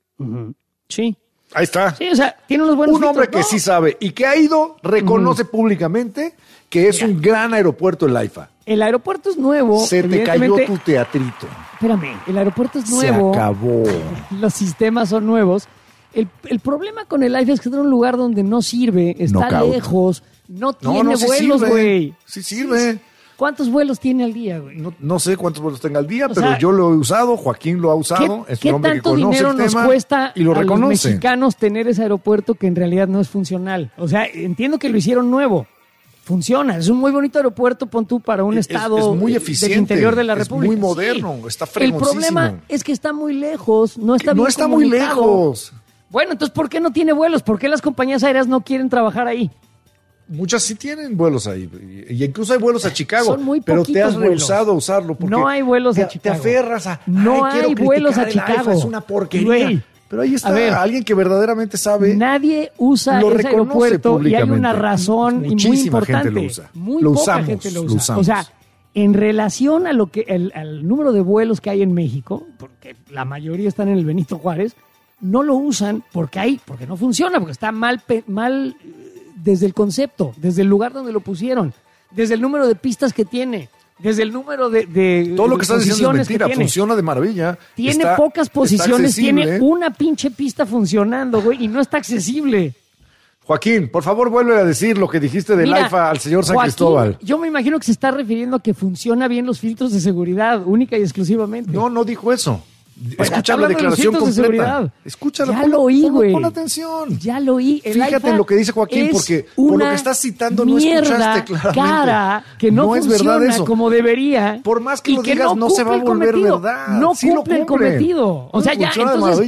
Sí. Ahí está. Sí, o sea, tiene unos buenos Un hombre filtros, que ¿no? sí sabe y que ha ido, reconoce públicamente que es un gran aeropuerto el AIFA. El aeropuerto es nuevo. Se te cayó evidentemente- tu teatrito. Espérame, el aeropuerto es Se nuevo. acabó. Los sistemas son nuevos. El, el problema con el AIFA es que está en un lugar donde no sirve, está Knockout. lejos, no No, tiene no, sí vuelos, sirve. güey. Sí sirve. ¿Cuántos vuelos tiene al día, güey? No, no sé cuántos vuelos tenga al día, O pero sea, yo lo he usado, Joaquín lo ha usado. ¿Qué, es qué un hombre que tanto conoce dinero el nos tema cuesta y lo a los reconoce. mexicanos tener ese aeropuerto que en realidad no es funcional? O sea, entiendo que lo hicieron nuevo. Funciona, es un muy bonito aeropuerto, pon tú, para un Es- estado es muy eh, eficiente, del interior de la es República. muy moderno, está El fregoncísimo. problema es que está muy lejos, no está No bien está muy comunicado. lejos. Bueno, entonces, ¿por qué no tiene vuelos? ¿Por qué las compañías aéreas no quieren trabajar ahí? Muchas sí tienen vuelos ahí. Y incluso hay vuelos a Chicago. Son muy pero te poquitos has vuelos. rehusado a usarlo. Porque No hay vuelos te, a Chicago. Te aferras a. No "Ay, quiero hay criticar vuelos a el AIFA, Chicago. es una porquería. Güey. Pero ahí está A ver. alguien que verdaderamente sabe. Nadie usa Lo ese reconoce aeropuerto y hay una públicamente. razón y muy Muchísima importante. gente lo usa. Muy Lo poca usamos, gente lo lo usa. usamos. O sea, en relación a lo que el, al número de vuelos que hay en México, porque la mayoría están en el Benito Juárez, no lo usan porque hay, porque no funciona, porque está mal, pe- mal eh, desde el concepto, desde el lugar donde lo pusieron, desde el número de pistas que tiene, desde el número de, de Todo lo de que estás diciendo es posiciones que mentira. tiene. Funciona de maravilla. Tiene Está- pocas está posiciones, tiene accesible. una pinche pista funcionando, güey, y no está accesible. Joaquín, por favor, vuelve a decir lo que dijiste del Mira, AIFA al señor San Joaquín, Cristóbal. Yo me imagino que se está refiriendo a que funciona bien los filtros de seguridad, única y exclusivamente. No, no dijo eso. Pues Escucha está la hablando de los declaración filtros de completa. seguridad. Escúchala. Ya pon- lo oí, pon- güey. Pon atención. Ya lo oí. El Fíjate AIFA en lo que dice Joaquín, es porque por lo una que estás citando no mierda escuchaste claramente. cara que no, No es funciona verdad eso. como debería. Por más que y lo digas, no se va a cumple el volver cometido. verdad. No Sí lo cumple el cumple. cometido. O sea, ya, Funciona de entonces, maravilla.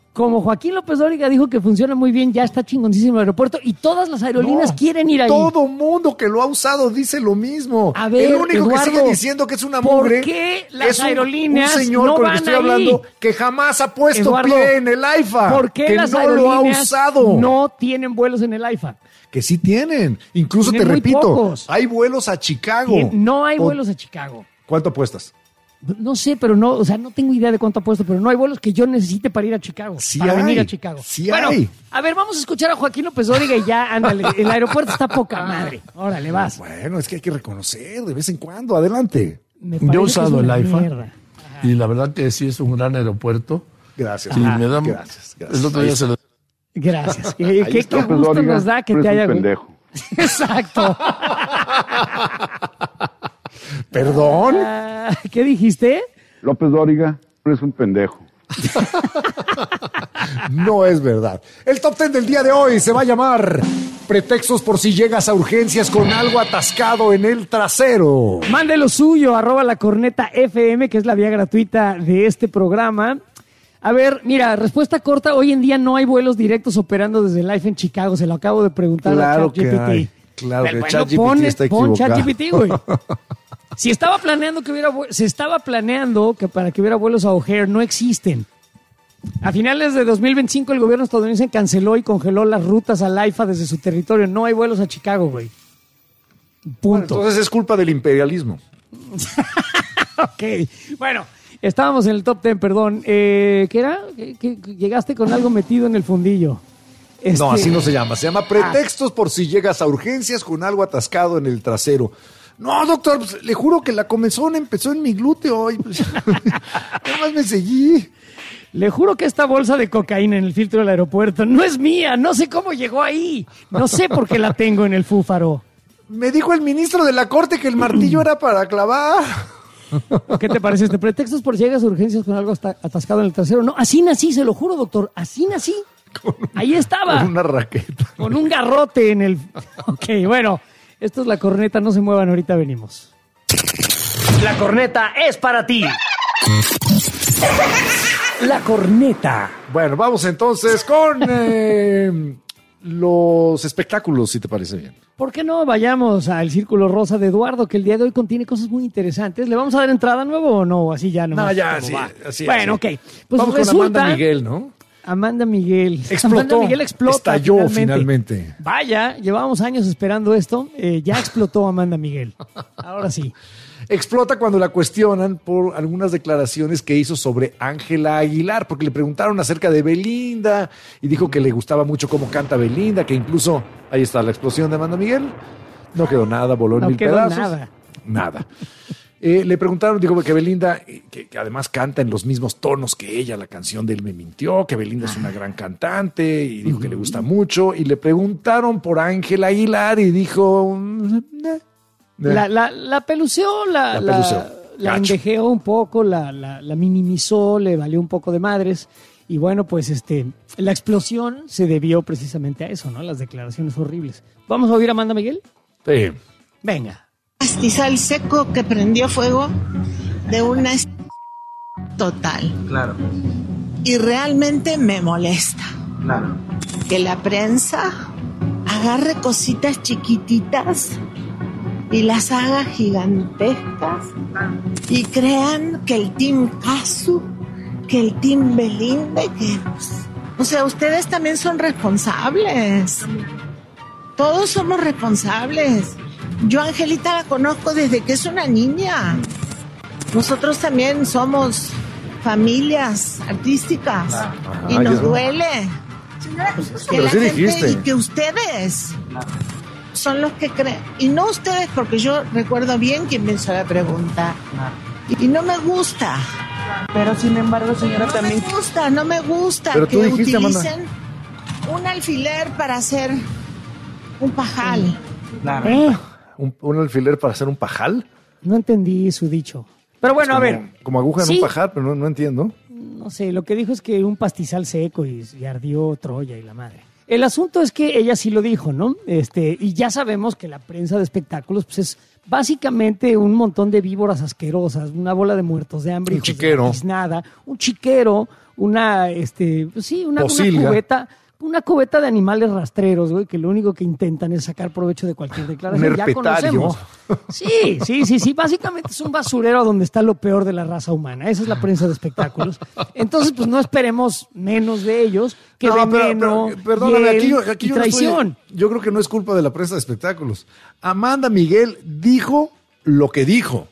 como Joaquín López Dóriga dijo que funciona muy bien, ya está chingoncísimo el aeropuerto y todas las aerolíneas No, quieren ir ahí. Todo mundo que lo ha usado dice lo mismo. A ver, el único Eduardo, que sigue diciendo que es una ¿por mugre qué las es un, aerolíneas un señor no con el que van estoy ahí? hablando que jamás ha puesto Eduardo, pie en el AIFA. ¿Por qué que las no aerolíneas lo ha usado. no tienen vuelos en el AIFA? Que sí tienen. Incluso Tienen te muy repito, pocos. hay vuelos a Chicago. Tien- No hay O- vuelos a Chicago. ¿Cuánto apuestas? No sé, pero no, o sea, no tengo idea de cuánto ha puesto, pero no hay vuelos que yo necesite para ir a Chicago. Sí para hay, venir a Chicago. sí bueno, hay. a ver, vamos a escuchar a Joaquín López Dóriga y ya, ándale. El aeropuerto está poca madre. Órale, vas. Bueno, es que hay que reconocer de vez en cuando. Adelante. Me Yo he parece que usado es el una AIFA mierda. y la verdad que sí es un gran aeropuerto. Gracias. Y Ajá. me da... Gracias, gracias. El otro Ahí día se lo... Gracias. Qué, qué- está, qué López gusto Dóriga, nos da que tú te eres haya... un pendejo. Exacto. ¿Perdón? Ah, ¿qué dijiste? López Dóriga, eres un pendejo. No es verdad. El top ten del día de hoy se va a llamar Pretextos por si llegas a urgencias con algo atascado en el trasero. Mande lo suyo, arroba la corneta F M, que es la vía gratuita de este programa. A ver, mira, respuesta corta. Hoy en día no hay vuelos directos operando desde el AIFA en Chicago. Se lo acabo de preguntar Claro a que ChatGPT. hay. Claro que Bueno, ChatGPT pon- está pon equivocado. ChatGPT, güey. Si estaba planeando que hubiera, vue- se estaba planeando que para que hubiera vuelos a O'Hare, no existen. A finales de dos mil veinticinco el gobierno estadounidense canceló y congeló las rutas al AIFA desde su territorio. No hay vuelos a Chicago, güey. Punto. Bueno, entonces es culpa del imperialismo. Ok, bueno, estábamos en el top ten, perdón. Eh, ¿Qué era? ¿Qué- qué- qué- llegaste con algo metido en el fundillo. Este- No, así no se llama. Se llama Pretextos por si llegas a urgencias con algo atascado en el trasero. No, doctor, pues, le juro que la comezón empezó en mi glúteo. Y, pues, nada más me seguí. Le juro que esta bolsa de cocaína en el filtro del aeropuerto no es mía. No sé cómo llegó ahí. No sé por qué la tengo en el fúfaro. Me dijo el ministro de la corte que el martillo era para clavar. ¿Qué te parece este? Pretextos por si llegas a urgencias con algo hasta- atascado en el trasero. No, así nací, se lo juro, doctor. Así nací. Ahí estaba. Con una raqueta. Con un garrote en el... Ok, bueno. Esto es La Corneta. No se muevan, ahorita venimos. La corneta es para ti. La corneta. Bueno, vamos entonces con eh, los espectáculos, si te parece bien. ¿Por qué no vayamos al Círculo Rosa de Eduardo, que el día de hoy contiene cosas muy interesantes? ¿Le vamos a dar entrada nuevo o no? Así ya no. No, ya, así, así. Bueno, así. ok. Pues vamos resulta, con Amanda Miguel, ¿no? Amanda Miguel. Explotó. Amanda Miguel explota. Estalló finalmente. Vaya, llevábamos años esperando esto. Eh, ya explotó Amanda Miguel. Ahora sí. Explota cuando la cuestionan por algunas declaraciones que hizo sobre Ángela Aguilar, porque le preguntaron acerca de Belinda y dijo que le gustaba mucho cómo canta Belinda, que incluso ahí está la explosión de Amanda Miguel. No quedó nada, voló en No mil quedó pedazos. nada. Nada. Eh, le preguntaron, dijo que Belinda, eh, que, que además canta en los mismos tonos que ella, la canción de Él me mintió, que Belinda es una gran cantante y dijo que le gusta mucho. Y le preguntaron por Ángela Aguilar y dijo... mm, eh, La, la, la peluceó, la, La la, peluceó. la Gacho. endejeó un poco, la, la, la minimizó, le valió un poco de madres. Y bueno, pues este, la explosión se debió precisamente a eso, ¿no? Las declaraciones horribles. ¿Vamos a oír a Amanda Miguel? Sí. Venga. Pastizal seco que prendió fuego de una es- total. Claro, Y realmente me molesta claro. que la prensa agarre cositas chiquititas y las haga gigantescas y crean que el Team Casu, que el Team Belinda, que... O sea, ustedes también son responsables. Todos somos responsables. Yo a Angelita la conozco desde que es una niña. Nosotros también somos familias artísticas y Ah, nos ya. duele que Pero la sí gente dijiste. y que ustedes son los que creen. Y no ustedes, porque yo recuerdo bien quién me hizo la pregunta. Y no me gusta. Pero sin embargo, señora, No también... me gusta, no me gusta Pero que tú dijiste, Amanda. utilicen un alfiler para hacer un pajal. Claro. Eh, ¿Un, un alfiler para hacer un pajal? no entendí su dicho. Pero bueno, a Como- ver. Como aguja en Sí. un pajal, pero no, no entiendo. No sé, lo que dijo es que un pastizal seco y, y ardió Troya y la madre. El asunto es que ella sí lo dijo, ¿no? Este, y ya sabemos que la prensa de espectáculos pues es básicamente un montón de víboras asquerosas, una bola de muertos de hambre, Un hijos de chiquero. la tiznada, un chiquero, una, este, pues sí, una, una Posilga. cubeta, una cubeta de animales rastreros, güey, que lo único que intentan es sacar provecho de cualquier declaración. Un Ya herpetario. conocemos. Sí, sí, sí, sí. Básicamente es un basurero donde está lo peor de la raza humana. Esa es la prensa de espectáculos. Entonces, pues no esperemos menos de ellos que No, pero- veneno, pero, perdóname, hiel aquí, yo- aquí y yo no estoy- traición. yo creo que no es culpa de la prensa de espectáculos. Amanda Miguel dijo lo que dijo.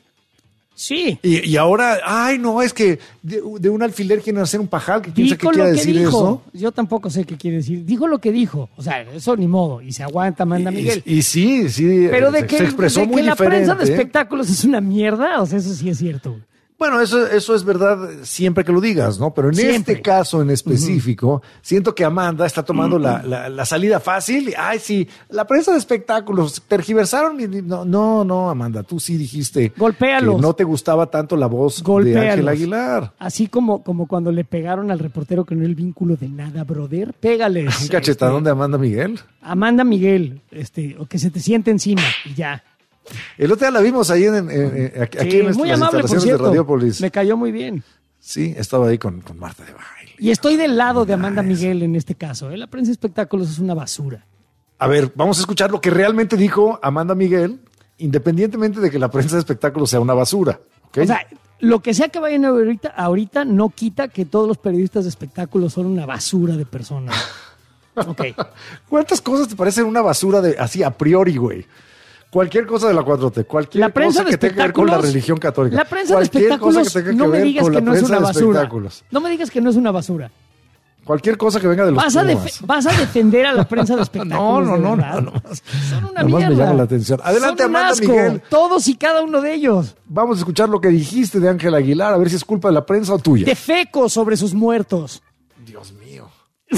Sí. Y, y ahora, ay, no, es que de, de un alfiler quieren hacer un pajal. Que quién sabe qué Dijo lo quiere que decir dijo. eso. Yo tampoco sé qué quiere decir. Dijo lo que dijo. O sea, eso ni modo. Y se aguanta Amanda Miguel. Y, y sí, sí, Pero de se, que, se expresó de muy que la diferente. prensa de espectáculos es una mierda, o sea, eso sí es cierto. güey. Bueno, eso, eso es verdad siempre que lo digas, ¿no? Pero en Siempre. este caso en específico, siento que Amanda está tomando la, la, la salida fácil. Ay, sí, la prensa de espectáculos tergiversaron. Y, no, no, no, Amanda, tú sí dijiste Golpéalos. que no te gustaba tanto la voz de Golpéalos. Ángel Aguilar. Así como, como cuando le pegaron al reportero que no era el vínculo de nada, brother. Pégales. Un cachetadón de Amanda Miguel. Este, Amanda Miguel, este, o que se te siente encima y ya. El otro día la vimos ahí en, en- en- aquí Sí, en las muy las amable, por instalaciones de cierto. Radiopolis. Me cayó muy bien. Sí, estaba ahí con, con Marta de Baile. Y estoy del lado de Amanda Miguel en este caso. ¿eh? La prensa de espectáculos es una basura. A ver, vamos a escuchar lo que realmente dijo Amanda Miguel, independientemente de que la prensa de espectáculos sea una basura. ¿ok? O sea, lo que sea que vayan ahorita, ahorita no quita que todos los periodistas de espectáculos son una basura de personas. Ok. ¿Cuántas cosas te parecen una basura de así a priori, güey? Cualquier cosa de la cuatro T, cualquier La prensa cosa de que tenga que ver con la espectáculos- religión católica. La prensa de cualquier cosa espectáculos que tenga que no me ver digas con que la no es prensa una de basura. espectáculos. No me digas que no es una basura. Cualquier cosa que venga de los Vas a, Pumas. def- vas a defender a la prensa de espectáculos. No, no, de no, verdad? no, no. Son una Nomás mierda. me llama la atención. Adelante, Son un Amanda asco, Miguel. Todos y cada uno de ellos. Vamos a escuchar lo que dijiste de Ángel Aguilar, a ver si es culpa de la prensa o tuya. Defeco sobre sus muertos. Dios mío.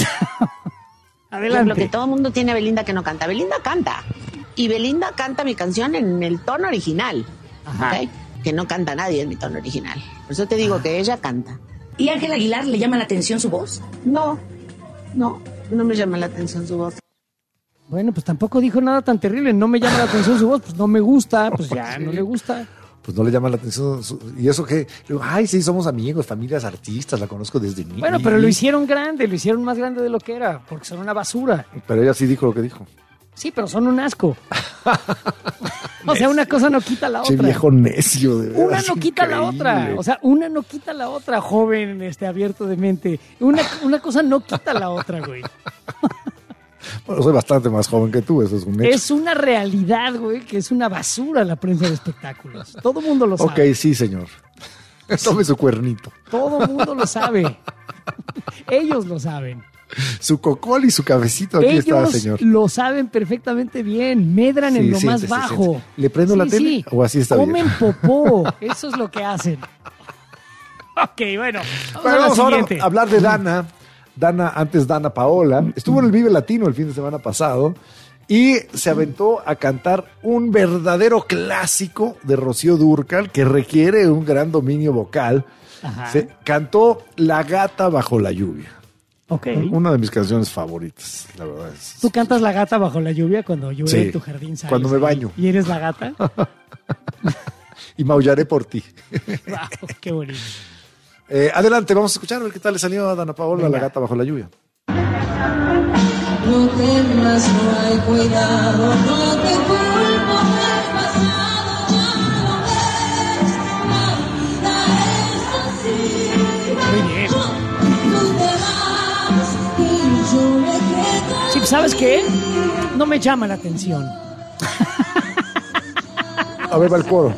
Adelante. Lo que todo el mundo tiene a Belinda que no canta. Belinda canta. Y Belinda canta mi canción en el tono original. Ajá. ¿Ok? Que no canta nadie en mi tono original. Por eso te digo que ella canta. ¿Y Ángel Aguilar le llama la atención su voz? No, no, no me llama la atención su voz. Bueno, pues tampoco dijo nada tan terrible. No me llama la atención su voz. Pues no me gusta. Pues ya, no le gusta. Pues no le llama la atención. su- ¿Y eso qué? Luego, ay, sí, somos amigos, familias, artistas, la conozco desde niño. Bueno, pero lo hicieron grande. Lo hicieron más grande de lo que era. Porque son una basura. Pero ella sí dijo lo que dijo. Sí, pero son un asco. O sea, una cosa no quita la Che otra. viejo necio, de verdad. Una no quita la otra. O sea, una no quita la otra, joven, este, abierto de mente. Una, una cosa no quita la otra, güey. Bueno, soy bastante más joven que tú, eso es un hecho. Es una realidad, güey, que es una basura la prensa de espectáculos. Todo mundo lo sabe. Ok, sí, señor. Tome su cuernito. Todo mundo lo sabe. Ellos lo saben. Su cocol y su cabecito aquí está, Ellos señor. lo saben perfectamente bien. Medran en Sí, lo más siéntese, bajo. siéntese. ¿Le prendo la Sí, tele sí. o así está Comen bien? popó. Eso es lo que hacen. Ok, bueno. Vamos Bueno, a la vamos ahora siguiente. a hablar de Dana. Dana, antes Dana Paola. Estuvo en el Vive Latino el fin de semana pasado y se aventó a cantar un verdadero clásico de Rocío Dúrcal que requiere un gran dominio vocal. Ajá. Se cantó La gata bajo la lluvia. Ok. Una de mis canciones favoritas, la verdad. Es. ¿Tú cantas la gata bajo la lluvia cuando llueve Sí, en tu jardín? sales cuando me ahí baño. ¿Y eres la gata? Y maullaré por ti. Wow, qué bonito. Eh, adelante, vamos a escuchar a ver qué tal le salió a Dana Paola, Venga. La gata bajo la lluvia. No temas, no hay cuidado, no te culpo del pasado, ya lo ves, la vida es así. Muy bien. Tú te vas y yo me quedo. Sí, ¿sabes qué? No me llama la atención. A ver, va el coro.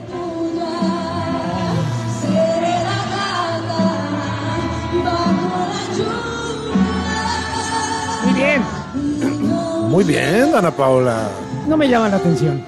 Muy bien. Muy bien, Dana Paola. No me llama la atención.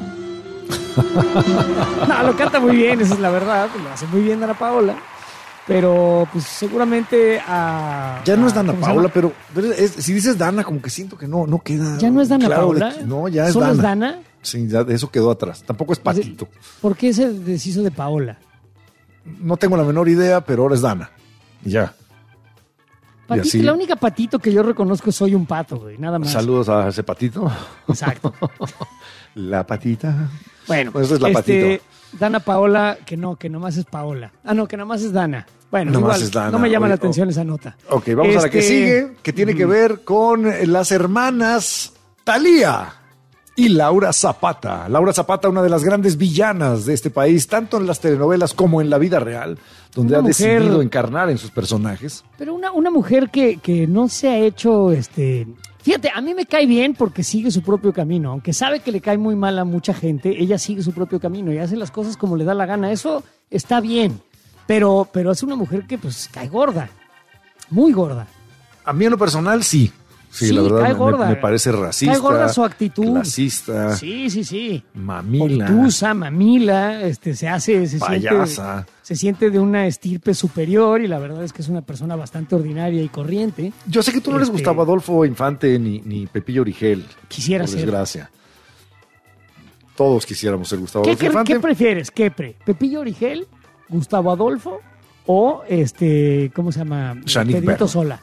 No, lo canta muy bien, esa es la verdad. Lo hace muy bien Dana Paola. Pero, pues, seguramente a... Ya no es a- Dana ¿cómo se Paola, llama? pero, pero es- si dices Dana, como que siento que no, no queda. ¿Ya no es Dana claro de Paola? que- no, ya es ¿Solo Dana. es Dana? Sí, ya eso quedó atrás. Tampoco es Patito. ¿Por qué se deshizo de Paola? No tengo la menor idea, pero ahora es Dana. Y ya. Patito, así. la única patito que yo reconozco es Soy un pato, güey, nada más. Saludos a ese patito. Exacto. La patita. Bueno, Pues eso es la este, patito. Dana Paola, que no, que nomás es Paola. Ah, no, que nomás es Dana. Bueno, Nomás igual, es Dana. no me llama Oye, la atención oh. esa nota. Ok, vamos a la que Este, sigue, que tiene que ver con las hermanas Thalía y Laura Zapata. Laura Zapata, una de las grandes villanas de este país, tanto en las telenovelas como en la vida real, donde Una ha mujer- decidido encarnar en sus personajes. Pero una, una mujer que, que no se ha hecho, este... Fíjate, a mí me cae bien porque sigue su propio camino. Aunque sabe que le cae muy mal a mucha gente, ella sigue su propio camino y hace las cosas como le da la gana. Eso está bien, pero, pero es una mujer que pues cae gorda, muy gorda. A mí en lo personal, sí. Sí, Sí, la verdad cae me- gorda. me, parece racista. Cae gorda su actitud. Clasista. Sí, sí, sí. Mamila. Obtusa, mamila, este, se hace, se Payasa. siente, se siente de una estirpe superior y la verdad es que es una persona bastante ordinaria y corriente. Yo sé que tú no eres Este, Gustavo Adolfo Infante ni, ni Pepillo Origel. Quisiera por ser. desgracia. Todos quisiéramos ser Gustavo ¿Qué, Adolfo qué- Infante. qué prefieres? ¿Qué pre? ¿Pepillo Origel, Gustavo Adolfo o este, ¿cómo se llama? Shanique Pedrito Berman. Sola.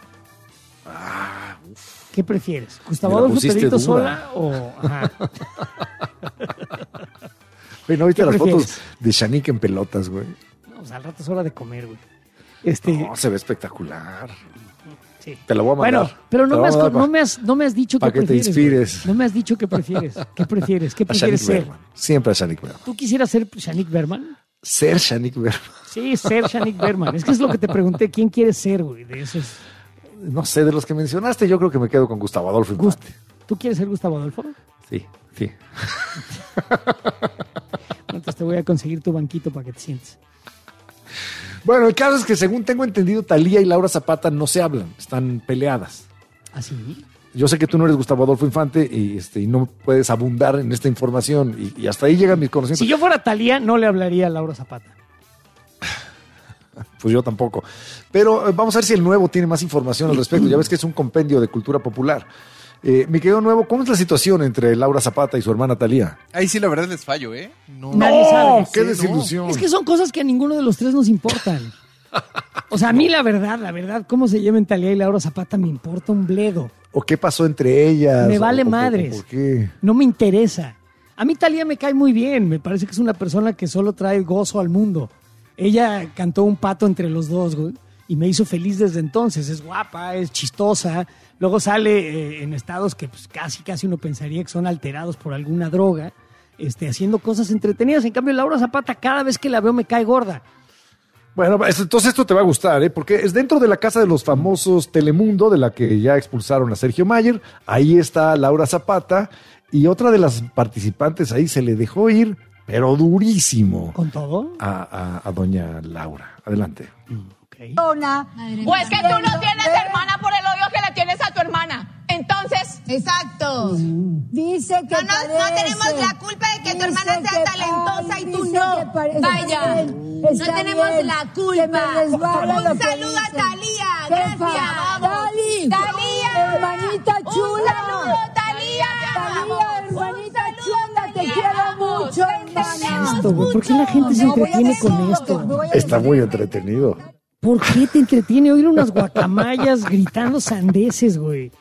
¿Qué prefieres? ¿Gustavo Me la Adolfo, pusiste Pedrito dura. Sola o...? Ajá. Güey, ¿no viste ¿Qué las prefieres? fotos de Shanique en pelotas, güey? No, o sea, al rato es hora de comer, güey. Este, No, se ve espectacular. Sí. Te la voy a mandar. Bueno, pero Te no la me, has, voy a mandar no, me has, no me has dicho pa' qué que te prefieres. güey. inspires. No me has dicho qué prefieres. ¿Qué prefieres? ¿Qué A prefieres Shanique ser? Berman. Siempre a Shanique Berman. ¿Tú quisieras ser Shanique Berman? Ser Shanique Berman. Sí, ser Shanique Berman. Es que es lo que te pregunté. ¿Quién quieres ser, güey? De esos. No sé, de los que mencionaste, yo creo que me quedo con Gustavo Adolfo Infante. ¿Tú quieres ser Gustavo Adolfo? Sí, sí. Entonces te voy a conseguir tu banquito para que te sientes. Bueno, el caso es que según tengo entendido, Thalía y Laura Zapata no se hablan, están peleadas. ¿Así? Yo sé que tú no eres Gustavo Adolfo Infante y, este, y no puedes abundar en esta información y, y hasta ahí llegan mis conocimientos. Si yo fuera Thalía, no le hablaría a Laura Zapata. Pues yo tampoco. Pero eh, vamos a ver si el Nuevo tiene más información al respecto. Ya ves que es un compendio de cultura popular. Eh, mi querido Nuevo, ¿cómo es la situación entre Laura Zapata y su hermana Thalía? Ahí sí, la verdad les fallo, ¿eh? No, Nadie sabe. ¡Qué Sí, desilusión! Es que son cosas que a ninguno de los tres nos importan. O sea, a mí la verdad, la verdad, cómo se lleven Thalía y Laura Zapata me importa un bledo. ¿O qué pasó entre ellas? Me vale ¿O- o- o- madres. ¿Por qué? No me interesa. A mí Thalía me cae muy bien. Me parece que es una persona que solo trae gozo al mundo. Ella cantó un pato entre los dos, güey, y me hizo feliz desde entonces. Es guapa, es chistosa. Luego sale eh, en estados que pues, casi, casi uno pensaría que son alterados por alguna droga, este, haciendo cosas entretenidas. En cambio, Laura Zapata, cada vez que la veo me cae gorda. Bueno, es- entonces esto te va a gustar, ¿eh? Porque es dentro de la casa de los famosos Telemundo, de la que ya expulsaron a Sergio Mayer. Ahí está Laura Zapata y otra de las participantes ahí se le dejó ir, pero durísimo. ¿Con todo? A, a- a doña Laura. Adelante. ¿O es que tú no tienes hermana por el odio que le tienes a tu hermana? Entonces... Exacto. Dice que no, no, no parece. tenemos la culpa de que tu Dice hermana sea que- talentosa ay, y tú dice no. que parece. Vaya, Bien, no está tenemos bien. la Se me culpa. resbala Un lo que saludo a dice. Thalía, Jefa, gracias. Vamos. Tali, Thalía. hermanita chula. Un saludo, Thalía. Thalía, hermanita chula, te quiero mucho, hermana. Esto, güey, ¿por qué la gente se No, voy a entretiene decir con lo esto? que voy a Está muy entretenido. ¿Por qué te entretiene oír unas guacamayas gritando sandeces, güey?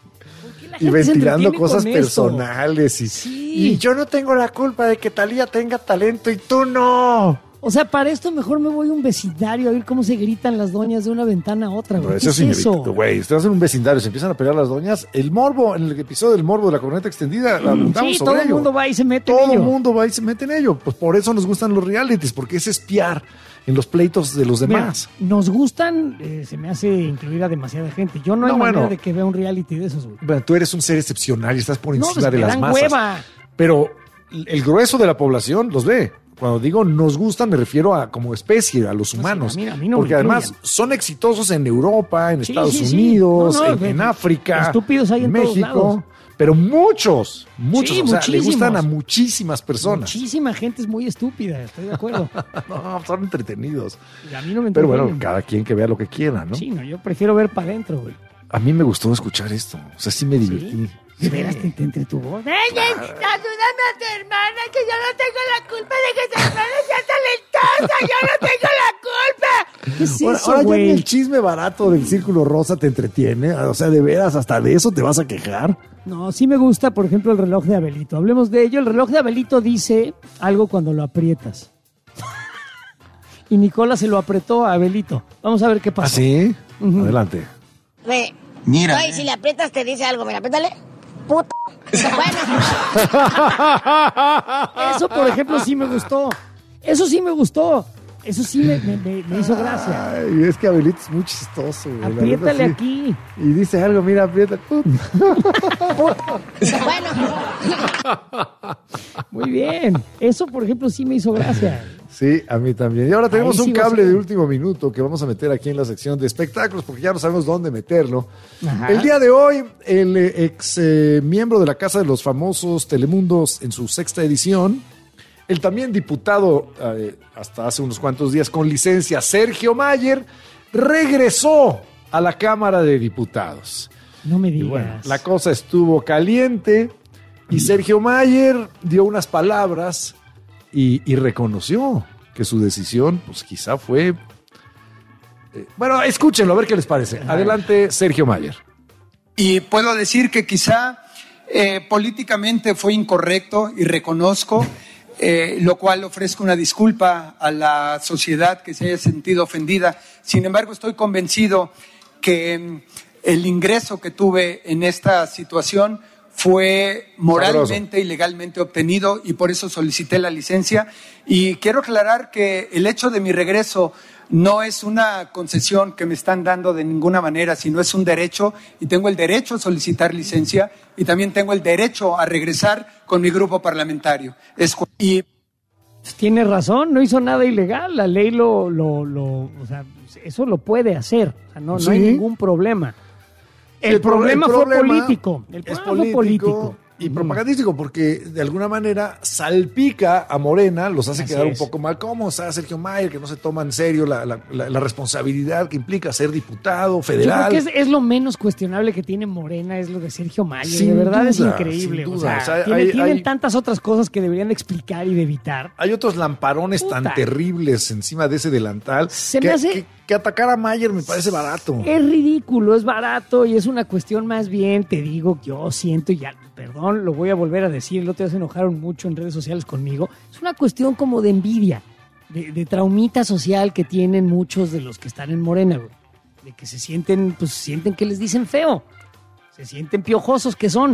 Y gente se ventilando entretiene cosas con esto? personales. Y, y yo no tengo la culpa de que Thalía tenga talento y tú no. O sea, para esto mejor me voy a un vecindario a ver cómo se gritan las doñas de una ventana a otra, Pero güey. ¿Qué eso es sí, eso? güey, estás en un vecindario, se empiezan a pelear las doñas. El morbo, en el episodio del morbo de la corneta extendida, hablamos Sí, sobre todo el ello. mundo va y se mete Todo en el ello. mundo va y se mete en ello. Pues por eso nos gustan los realities, porque es espiar en los pleitos de los Mira, demás. nos gustan, eh, se me hace incluir a demasiada gente. Yo no, No, hay manera bueno. de que vea un reality de esos, güey. Bueno, tú eres un ser excepcional y estás por No, encima pues de me las dan masas. hueva. Pero el grueso de la población los ve. Cuando digo nos gustan, me refiero a como especie, a los humanos. a mí- a mí no me porque además incluyan. son exitosos en Europa, en Sí, Estados sí, sí. Unidos, No, no, en, ve- en África, estúpidos hay en todos México. lados. Pero muchos, muchos, Sí, o sea, le muchísimos. gustan a muchísimas personas. Muchísima gente es muy estúpida, estoy de acuerdo. No, son entretenidos. Y a mí no me Pero entretienen. bueno, cada quien que vea lo que quiera, ¿no? Sí, no, yo prefiero ver para adentro, güey. A mí me gustó escuchar esto. O sea, sí me divertí. De veras te, te entre tu voz. Ey, ey, ayúdame a tu hermana, que yo no tengo la culpa de que tu hermana sea talentosa. Yo no tengo la culpa. ¿Qué es ahora, eso, ahora ya güey? ni el chisme barato del Círculo Rosa te entretiene. O sea, de veras, hasta de eso te vas a quejar. No, sí me gusta, por ejemplo, el reloj de Abelito. Hablemos de ello. El reloj de Abelito dice algo cuando lo aprietas. Y Nicola se lo apretó a Abelito. Vamos a ver qué pasa. ¿Ah, sí? Uh-huh. Adelante. Ve. Mira. Oye, si le aprietas te dice algo. Mira, apriétale. Puto. Bueno. Eso, por ejemplo, sí me gustó. Eso sí me gustó. Eso sí me, me, me, me hizo gracia. Ay, es que Abelito es muy chistoso. Güey. Apriétale sí. aquí. Y dice algo, mira, apriétale. Bueno. Muy bien. Eso, por ejemplo, sí me hizo gracia. Sí, a mí también. Y ahora tenemos Ahí un sí cable va a ser. de último minuto que vamos a meter aquí en la sección de espectáculos porque ya no sabemos dónde meterlo. Ajá. El día de hoy, el eh, ex eh, miembro de la Casa de los Famosos, Telemundos, en su sexta edición, el también diputado eh, hasta hace unos cuantos días con licencia, Sergio Mayer, regresó a la Cámara de Diputados. No me digas. Y bueno, la cosa estuvo caliente y Sergio Mayer dio unas palabras y, y reconoció que su decisión, pues quizá fue... Eh, bueno, escúchenlo, a ver qué les parece. Adelante, Sergio Mayer. Y puedo decir que quizá eh, políticamente fue incorrecto y reconozco, eh, lo cual ofrezco una disculpa a la sociedad que se haya sentido ofendida. Sin embargo, estoy convencido que eh, el ingreso que tuve en esta situación fue moralmente Sabroso. y legalmente obtenido y por eso solicité la licencia. Y quiero aclarar que el hecho de mi regreso no es una concesión que me están dando de ninguna manera, sino es un derecho y tengo el derecho a solicitar licencia y también tengo el derecho a regresar con mi grupo parlamentario. Es, y Tiene razón, no hizo nada ilegal, la ley lo, lo, lo o sea, eso lo puede hacer, o sea, no, Sí. no hay ningún problema. El, El pro- problema, el fue problema político, el es problema fue político. y propagandístico porque de alguna manera salpica a Morena, los hace Así quedar es. un poco mal. ¿Cómo está Sergio Mayer que no se toma en serio la, la, la, la responsabilidad que implica ser diputado Yo creo federal? que es, es lo menos cuestionable que tiene Morena, es lo de Sergio Mayer, Sin de verdad duda, es increíble. sin O duda. sea, O sea, tiene- hay- tienen hay- tantas otras cosas que deberían de explicar y de evitar. Hay otros lamparones Puta. tan terribles encima de ese delantal Se que, me hace- que, que atacar a Mayer me parece barato. Es ridículo, es barato y es una cuestión más bien, te digo, yo siento, y ya, perdón, lo voy a volver a decir, el otro día se enojaron mucho en redes sociales conmigo, es una cuestión como de envidia, de, de traumita social que tienen muchos de los que están en Morena, güey. De que se sienten, pues sienten que les dicen feo, se sienten piojosos que son.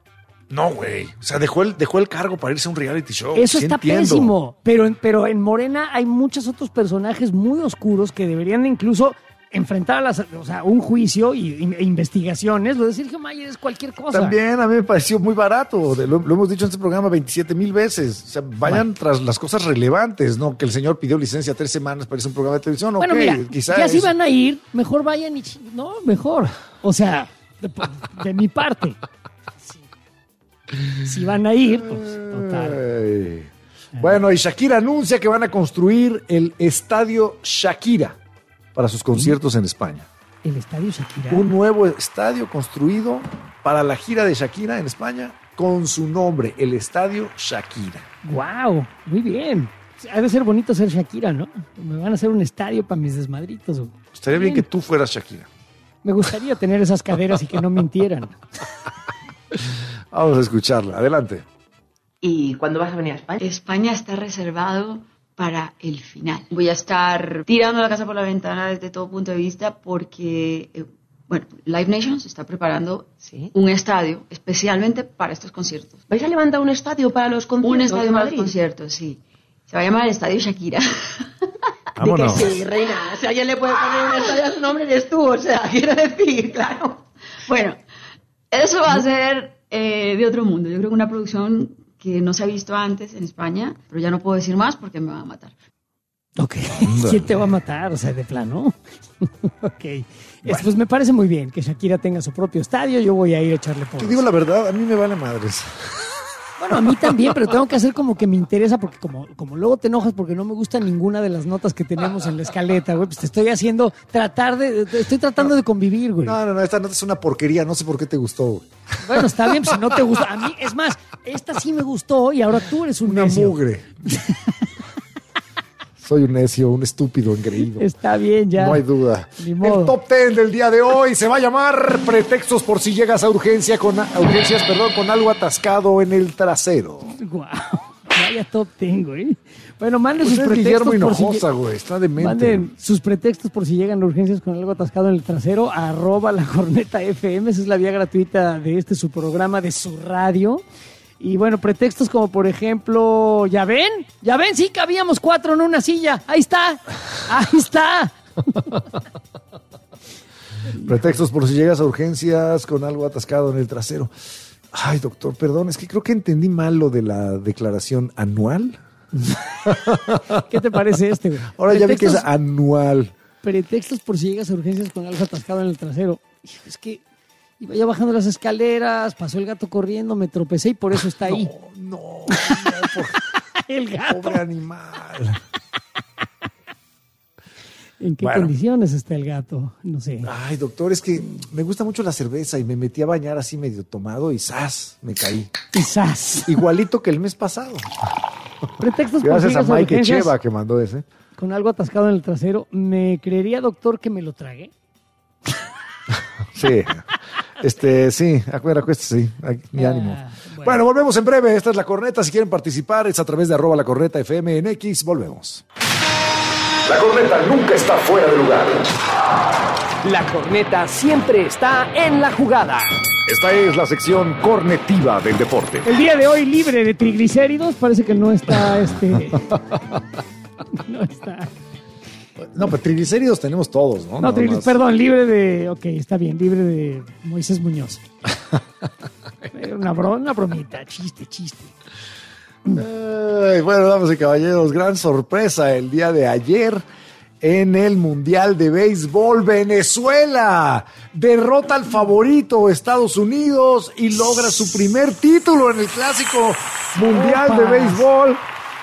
No, güey. O sea, dejó el, dejó el cargo para irse a un reality show. Eso Sí está entiendo. pésimo, pero, en- pero en Morena hay muchos otros personajes muy oscuros que deberían de incluso enfrentar a las, o sea, un juicio y, y- e investigaciones. Lo de Sergio Mayer es cualquier cosa. También a mí me pareció muy barato. De- Lo, lo hemos dicho en este programa veintisiete mil veces. O sea, vayan tras las cosas relevantes, ¿no? Que el señor pidió licencia tres semanas para irse a un programa de televisión. Bueno, ok, mira, quizá ya si es- van a ir, mejor vayan y... chi- No, mejor. O sea, de, de mi parte. Si, si van a ir, pues, total. Ay. Bueno, y Shakira anuncia que van a construir el estadio Shakira para sus conciertos en España. El estadio Shakira. Un nuevo estadio construido para la gira de Shakira en España con su nombre, el estadio Shakira. Wow, muy bien. Ha de ser bonito ser Shakira, ¿no? Me van a hacer un estadio para mis desmadritos. güey. Estaría bien que tú fueras Shakira. Me gustaría tener esas caderas y que no mintieran. Vamos a escucharla. Adelante. ¿Y cuándo vas a venir a España? España está reservado para el final. Voy a estar tirando la casa por la ventana desde todo punto de vista porque, eh, bueno, Live Nation se está preparando un estadio especialmente para estos conciertos. ¿Vais a levantar un estadio para los conciertos Un estadio de para los Madrid? conciertos, sí. Se va a llamar el Estadio Shakira. Vámonos. De que sí, reina. Si alguien le puede poner un estadio a su nombre, eres tú. O sea, quiero decir, claro. Bueno, eso va a ser eh, de otro mundo. Yo creo que una producción que no se ha visto antes en España, pero ya no puedo decir más porque me van a matar. Ok. ¿Quién te va a matar? O sea, de plano. Ok. Es- Pues me parece muy bien que Shakira tenga su propio estadio. Yo voy a ir a echarle por. Te digo la verdad, a mí me vale madres. Bueno, a mí también, pero tengo que hacer como que me interesa porque como, como luego te enojas porque no me gusta ninguna de las notas que tenemos en la escaleta, güey, pues te estoy haciendo, tratar de, de- estoy tratando de convivir, güey. No, no, no, esta nota es una porquería, no sé por qué te gustó, güey. Bueno, está bien, pues, si no te gusta. A mí, es más, esta sí me gustó y ahora tú eres un Una necio. mugre. Soy un necio, un estúpido engreído. Está bien, ya. No hay duda. Ni modo. El top ten del día de hoy se va a llamar Pretextos por si llegas a urgencia con, a urgencias perdón, con algo atascado en el trasero. Guau, vaya top ten, güey. Bueno, manden Pues sus es pretextos Guillermo por si Hinojosa, lle- güey, está demente. Manden sus pretextos por si llegan a urgencias con algo atascado en el trasero, arroba la corneta F M, esa es la vía gratuita de este su programa, de su radio. Y bueno, pretextos como por ejemplo, ¿ya ven? ¿Ya ven? Sí, cabíamos cuatro en una silla. Ahí está, ahí está. Pretextos por si llegas a urgencias con algo atascado en el trasero. Ay, doctor, perdón, es que creo que entendí mal lo de la declaración anual. ¿Qué te parece este, güey? Ahora ya vi que es Pretextos- anual. Pretextos por si llegas a urgencias con algo atascado en el trasero. Hijo, es que iba ya bajando las escaleras, pasó el gato corriendo, me tropecé y por eso está ahí. No, el gato. Pobre animal. ¿En qué Bueno. condiciones está el gato? No sé. Ay, doctor, es que me gusta mucho la cerveza y me metí a bañar así medio tomado y ¡zas! Me caí. Y ¡zas! Igualito que el mes pasado. Pretextos por Gracias a llegas a Mike urgencias Echeva que mandó ese. con algo atascado en el trasero. ¿Me creería, doctor, que me lo tragué? Sí. Este, sí, acuérdate, acuérdese, sí. Ay, mi Ah, ánimo. bueno. Bueno. volvemos en breve. Esta es La Corneta. Si quieren participar, es a través de arroba la corneta F M en X. Volvemos. La corneta nunca está fuera de lugar. La corneta siempre está en la jugada. Esta es la sección cornetiva del deporte. El día de hoy libre de triglicéridos, parece que no está este. No está. No, pero triglicéridos tenemos todos, ¿no? No, Nada trigli- más. perdón, libre de. Ok, está bien, libre de Moisés Muñoz. Era una, bro, una bromita, chiste, chiste. Ay, bueno, damas y caballeros, gran sorpresa el día de ayer en el Mundial de Béisbol. Venezuela derrota al favorito Estados Unidos y logra su primer título en el Clásico Mundial de Opas. Béisbol.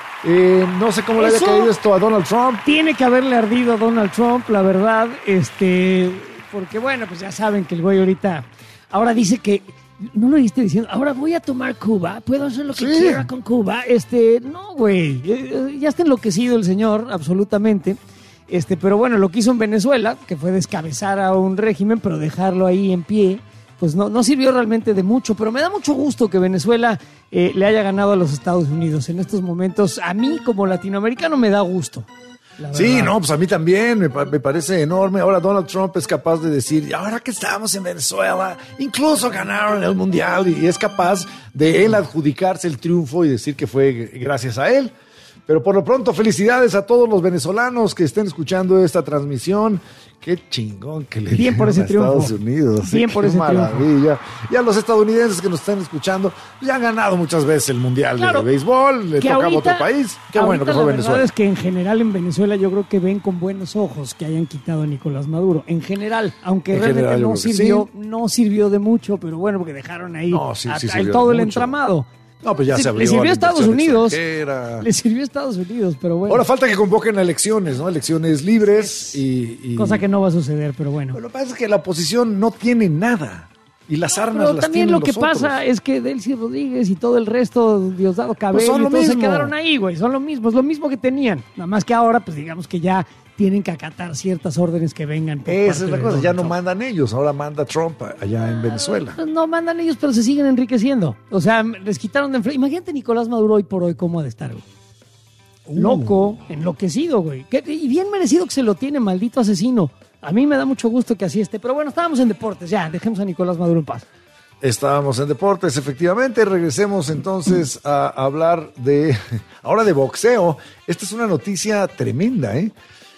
Eh, no sé cómo le haya Eso caído esto a Donald Trump. Tiene que haberle ardido a Donald Trump, la verdad, este, porque bueno, pues ya saben que el güey ahorita, ahora dice que, no lo viste diciendo, ahora voy a tomar Cuba, puedo hacer lo que Sí. quiera con Cuba, este, no, güey, eh, ya está enloquecido el señor, absolutamente, este, pero bueno, lo que hizo en Venezuela, que fue descabezar a un régimen, pero dejarlo ahí en pie, pues no, no sirvió realmente de mucho, pero me da mucho gusto que Venezuela eh, le haya ganado a los Estados Unidos en estos momentos. A mí, como latinoamericano, me da gusto. la Sí, verdad. no, pues a mí también me, pa- me parece enorme. Ahora Donald Trump es capaz de decir, ahora que estamos en Venezuela, incluso ganaron el Mundial y, y es capaz de él adjudicarse el triunfo y decir que fue gracias a él. Pero por lo pronto, felicidades a todos los venezolanos que estén escuchando esta transmisión. Qué chingón que le Bien por dieron ese a triunfo. Estados Unidos. Bien Sí, por qué ese triunfo. maravilla. Y a los estadounidenses que nos están escuchando, ya han ganado muchas veces el Mundial Claro, de Béisbol, le que tocaba a ahorita- otro país. Qué bueno ahorita que fue la Venezuela. verdad es que en general en Venezuela yo creo que ven con buenos ojos que hayan quitado a Nicolás Maduro. En general, aunque En realmente general, yo no creo que sirvió, sí. no sirvió de mucho, pero bueno, porque dejaron ahí No, sí, sí a- sirvió el- de todo el mucho. entramado. No, pues ya Sí, se abrió le sirvió la a Estados inversión Unidos. extranjera. Le sirvió a Estados Unidos, pero bueno. Ahora falta que convoquen a elecciones, ¿no? Elecciones libres y, y- Cosa que no va a suceder, pero bueno. Pero lo que pasa es que la oposición no tiene nada y las armas Pero las también tienen lo que los otros. pasa es que Delcy Rodríguez y todo el resto, Diosdado Cabello, Pues son y lo todos se mismo. quedaron ahí, güey. Son lo mismo, es lo mismo que tenían. Nada más que ahora, pues digamos que ya tienen que acatar ciertas órdenes que vengan. por Esa parte es la de cosa, ya Donald no Trump. mandan ellos, ahora manda Trump allá en Venezuela. Pues no mandan ellos, pero se siguen enriqueciendo. O sea, les quitaron de enfrente. Imagínate Nicolás Maduro hoy por hoy, cómo ha de estar, güey. Uh. Loco, enloquecido, güey. Que- Y bien merecido que se lo tiene, maldito asesino. A mí me da mucho gusto que así esté. Pero bueno, estábamos en deportes, ya, dejemos a Nicolás Maduro en paz. Estábamos en deportes, efectivamente. Regresemos entonces a hablar de, ahora de boxeo. Esta es una noticia tremenda, ¿eh?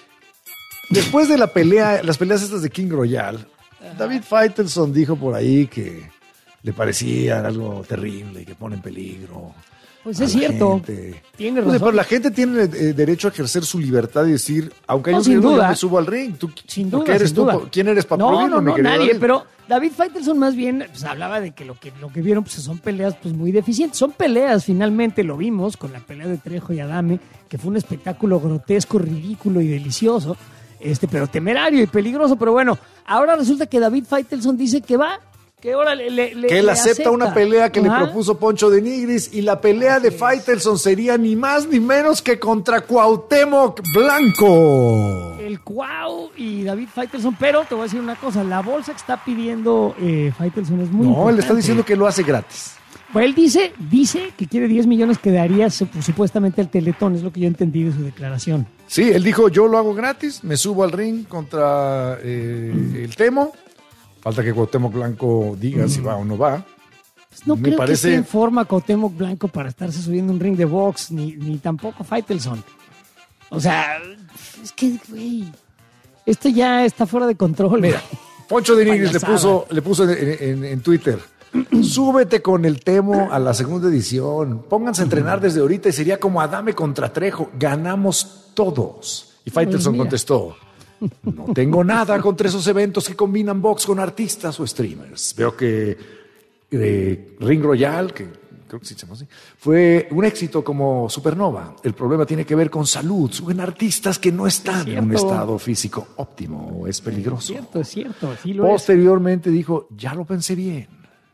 Después de la pelea, las peleas estas de King Royal, David Faitelson dijo por ahí que le parecía algo terrible y que pone en peligro. Pues a es la cierto. gente. Tiene Pues, razón. pero la gente tiene eh, derecho a ejercer su libertad y decir, aunque hay No, un sin riesgo, yo duda. me subo al ring. ¿Tú, Sin ¿tú duda, qué eres sin tú? duda. ¿Quién eres para No, prohibirlo, no, mi no, querido nadie. David? Pero David Faitelson más bien pues, hablaba de que lo que lo que vieron pues, son peleas pues muy deficientes. Son peleas, finalmente lo vimos con la pelea de Trejo y Adame, que fue un espectáculo grotesco, ridículo y delicioso, este, pero temerario y peligroso. Pero bueno, ahora resulta que David Faitelson dice que va que ahora le, le- le- que él le acepta, una pelea que Ajá. le propuso Poncho de Nigris y la pelea de Faitelson sería ni más ni menos que contra Cuauhtémoc Blanco. El Cuau y David Faitelson, pero te voy a decir una cosa, la bolsa que está pidiendo eh, Faitelson es muy No, importante. él está diciendo que lo hace gratis. Bueno, él dice, dice que quiere diez millones que daría sup- supuestamente al Teletón, es lo que yo entendí de su declaración. Sí, él dijo, yo lo hago gratis, me subo al ring contra eh, el Temo. Falta que Cuauhtémoc Blanco diga si va o no va. Pues no Me creo parece- que esté en forma Cuauhtémoc Blanco para estarse subiendo un ring de box, ni, ni tampoco Faitelson. O sea, es que, güey, esto ya está fuera de control. Mira, Poncho de Nigris le Payasada. puso, le puso en, en- en Twitter, súbete con el Temo a la segunda edición, pónganse a entrenar desde ahorita y sería como Adame contra Trejo, ganamos todos. Y Faitelson mira. contestó, no tengo nada contra esos eventos que combinan box con artistas o streamers. Veo que eh, Ring Royal, que creo que sí se llama así, fue un éxito como Supernova. El problema tiene que ver con salud. Suben artistas que no están en un Cierto. estado físico óptimo. Es peligroso. Es cierto, es cierto, sí lo es. Posteriormente dijo, ya lo pensé bien.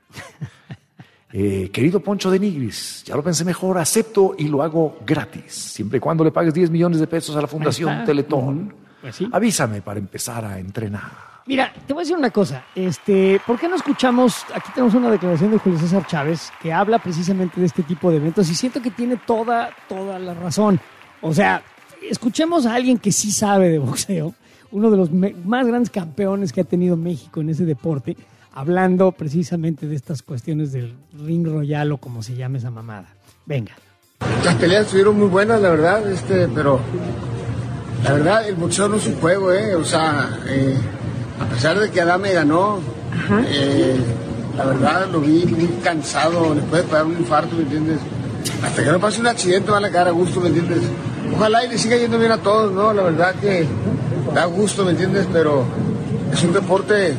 Eh, querido Poncho de Nigris, ya lo pensé mejor, acepto y lo hago gratis, siempre y cuando le pagues diez millones de pesos a la Fundación Ahí está. Teletón. Pues sí. Avísame para empezar a entrenar. Mira, te voy a decir una cosa. Este, ¿por qué no escuchamos? Aquí tenemos una declaración de Julio César Chávez que habla precisamente de este tipo de eventos y siento que tiene toda, toda la razón. O sea, escuchemos a alguien que sí sabe de boxeo, uno de los me- más grandes campeones que ha tenido México en ese deporte, hablando precisamente de estas cuestiones del ring royal o como se llame esa mamada. Venga. Las peleas estuvieron muy buenas, la verdad, este, pero la verdad el boxeo no es un juego, eh, o sea, eh, a pesar de que Adame ganó, eh, la verdad lo vi muy cansado, le puede pagar un infarto, ¿me entiendes? Hasta que no pase un accidente van a quedar a gusto, ¿me entiendes? Ojalá y le siga yendo bien a todos, ¿no? La verdad que da gusto, ¿me entiendes? Pero es un deporte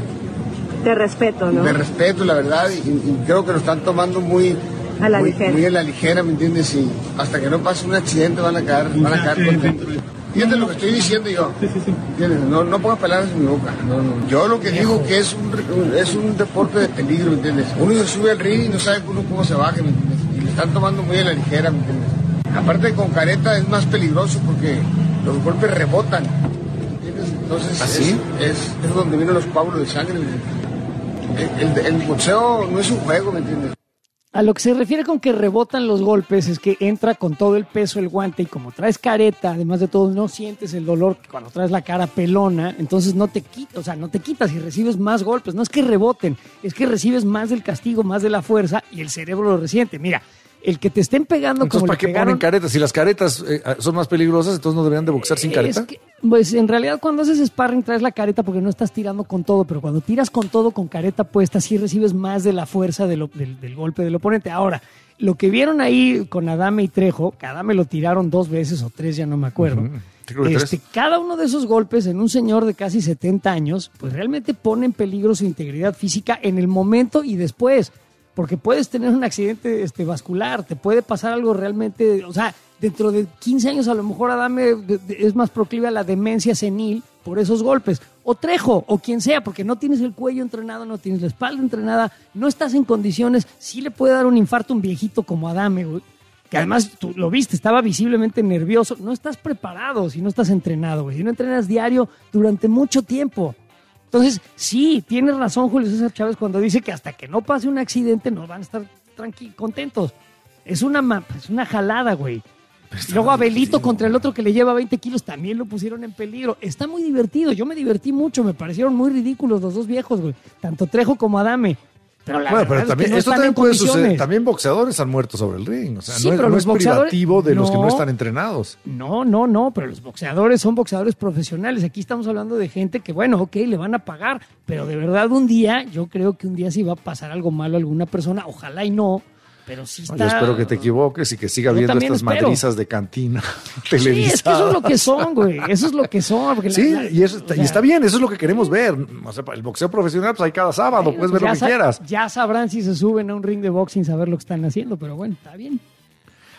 De respeto, ¿no? de respeto, la verdad, y, y creo que lo están tomando muy A la muy, ligera. muy a la ligera, ¿me entiendes? Y hasta que no pase un accidente van a quedar, van a quedar contentos. Fíjate lo que estoy diciendo yo. ¿Entiendes? No, no pongas palabras en mi boca. No, no. Yo lo que digo que es un, es un deporte de peligro, ¿me entiendes? Uno se sube al ring y no sabe uno cómo se baje, ¿me entiendes? Y le están tomando muy a la ligera, ¿me entiendes? Aparte con careta es más peligroso porque los golpes rebotan, ¿entiendes? Entonces ¿Ah, es, sí? es, es donde vienen los coágulos de sangre, ¿me entiendes? El, el, el boxeo no es un juego, ¿me entiendes? A lo que se refiere con que rebotan los golpes es que entra con todo el peso el guante y como traes careta, además de todo no sientes el dolor que cuando traes la cara pelona, entonces no te quitas, o sea, no te quitas y recibes más golpes. No es que reboten, es que recibes más del castigo, más de la fuerza y el cerebro lo resiente. Mira, el que te estén pegando Entonces, como ¿para le qué pegaron, ponen caretas? Si las caretas eh, son más peligrosas, entonces no deberían de boxear sin careta. es que, pues en realidad cuando haces sparring traes la careta porque no estás tirando con todo, pero cuando tiras con todo con careta puesta sí recibes más de la fuerza de lo- del, del golpe del oponente. Ahora, lo que vieron ahí con Adame y Trejo, que Adame lo tiraron dos veces o tres, ya no me acuerdo. Ujú. Sí, creo que tres. Este, cada uno de esos golpes en un señor de casi setenta años, pues realmente pone en peligro su integridad física en el momento y después. Porque puedes tener un accidente este, vascular, te puede pasar algo realmente, o sea, dentro de quince años a lo mejor Adame de- de- es más proclive a la demencia senil por esos golpes. O Trejo, o quien sea, porque no tienes el cuello entrenado, no tienes la espalda entrenada, no estás en condiciones, sí le puede dar un infarto a un viejito como Adame, güey. Que además tú lo viste, estaba visiblemente nervioso. No estás preparado si no estás entrenado, güey. Si no entrenas diario durante mucho tiempo. Entonces, sí, tiene razón Julio César Chávez cuando dice que hasta que no pase un accidente no van a estar tranqui contentos. Es una, ma- es una jalada, güey. Y luego Abelito contra el otro que le lleva veinte kilos también lo pusieron en peligro. Está muy divertido. Yo me divertí mucho. Me parecieron muy ridículos los dos viejos, güey. Tanto Trejo como Adame. Pero la Bueno, verdad pero también, es que no esto están también en puede suceder. condiciones. También boxeadores han muerto sobre el ring. O sea, Sí, no es, pero no los es boxeadores- privativo de los que no no. están entrenados. No, no, no, pero los boxeadores son boxeadores profesionales. Aquí estamos hablando de gente que, bueno, ok, le van a pagar, pero de verdad un día, yo creo que un día sí va a pasar algo malo a alguna persona, ojalá y no, pero sí No, está... yo espero que te equivoques y que siga Yo habiendo también estas espero. madrizas de cantina Sí, televisadas. es que eso es lo que son, güey, eso es lo que son. porque la- Sí, la- y, eso o está, y sea, está bien, eso es lo que queremos ver. O sea, el boxeo profesional, pues hay cada sábado, puedes ver ya lo que sa- quieras. Ya sabrán si se suben a un ring de box sin saber lo que están haciendo, pero bueno, está bien.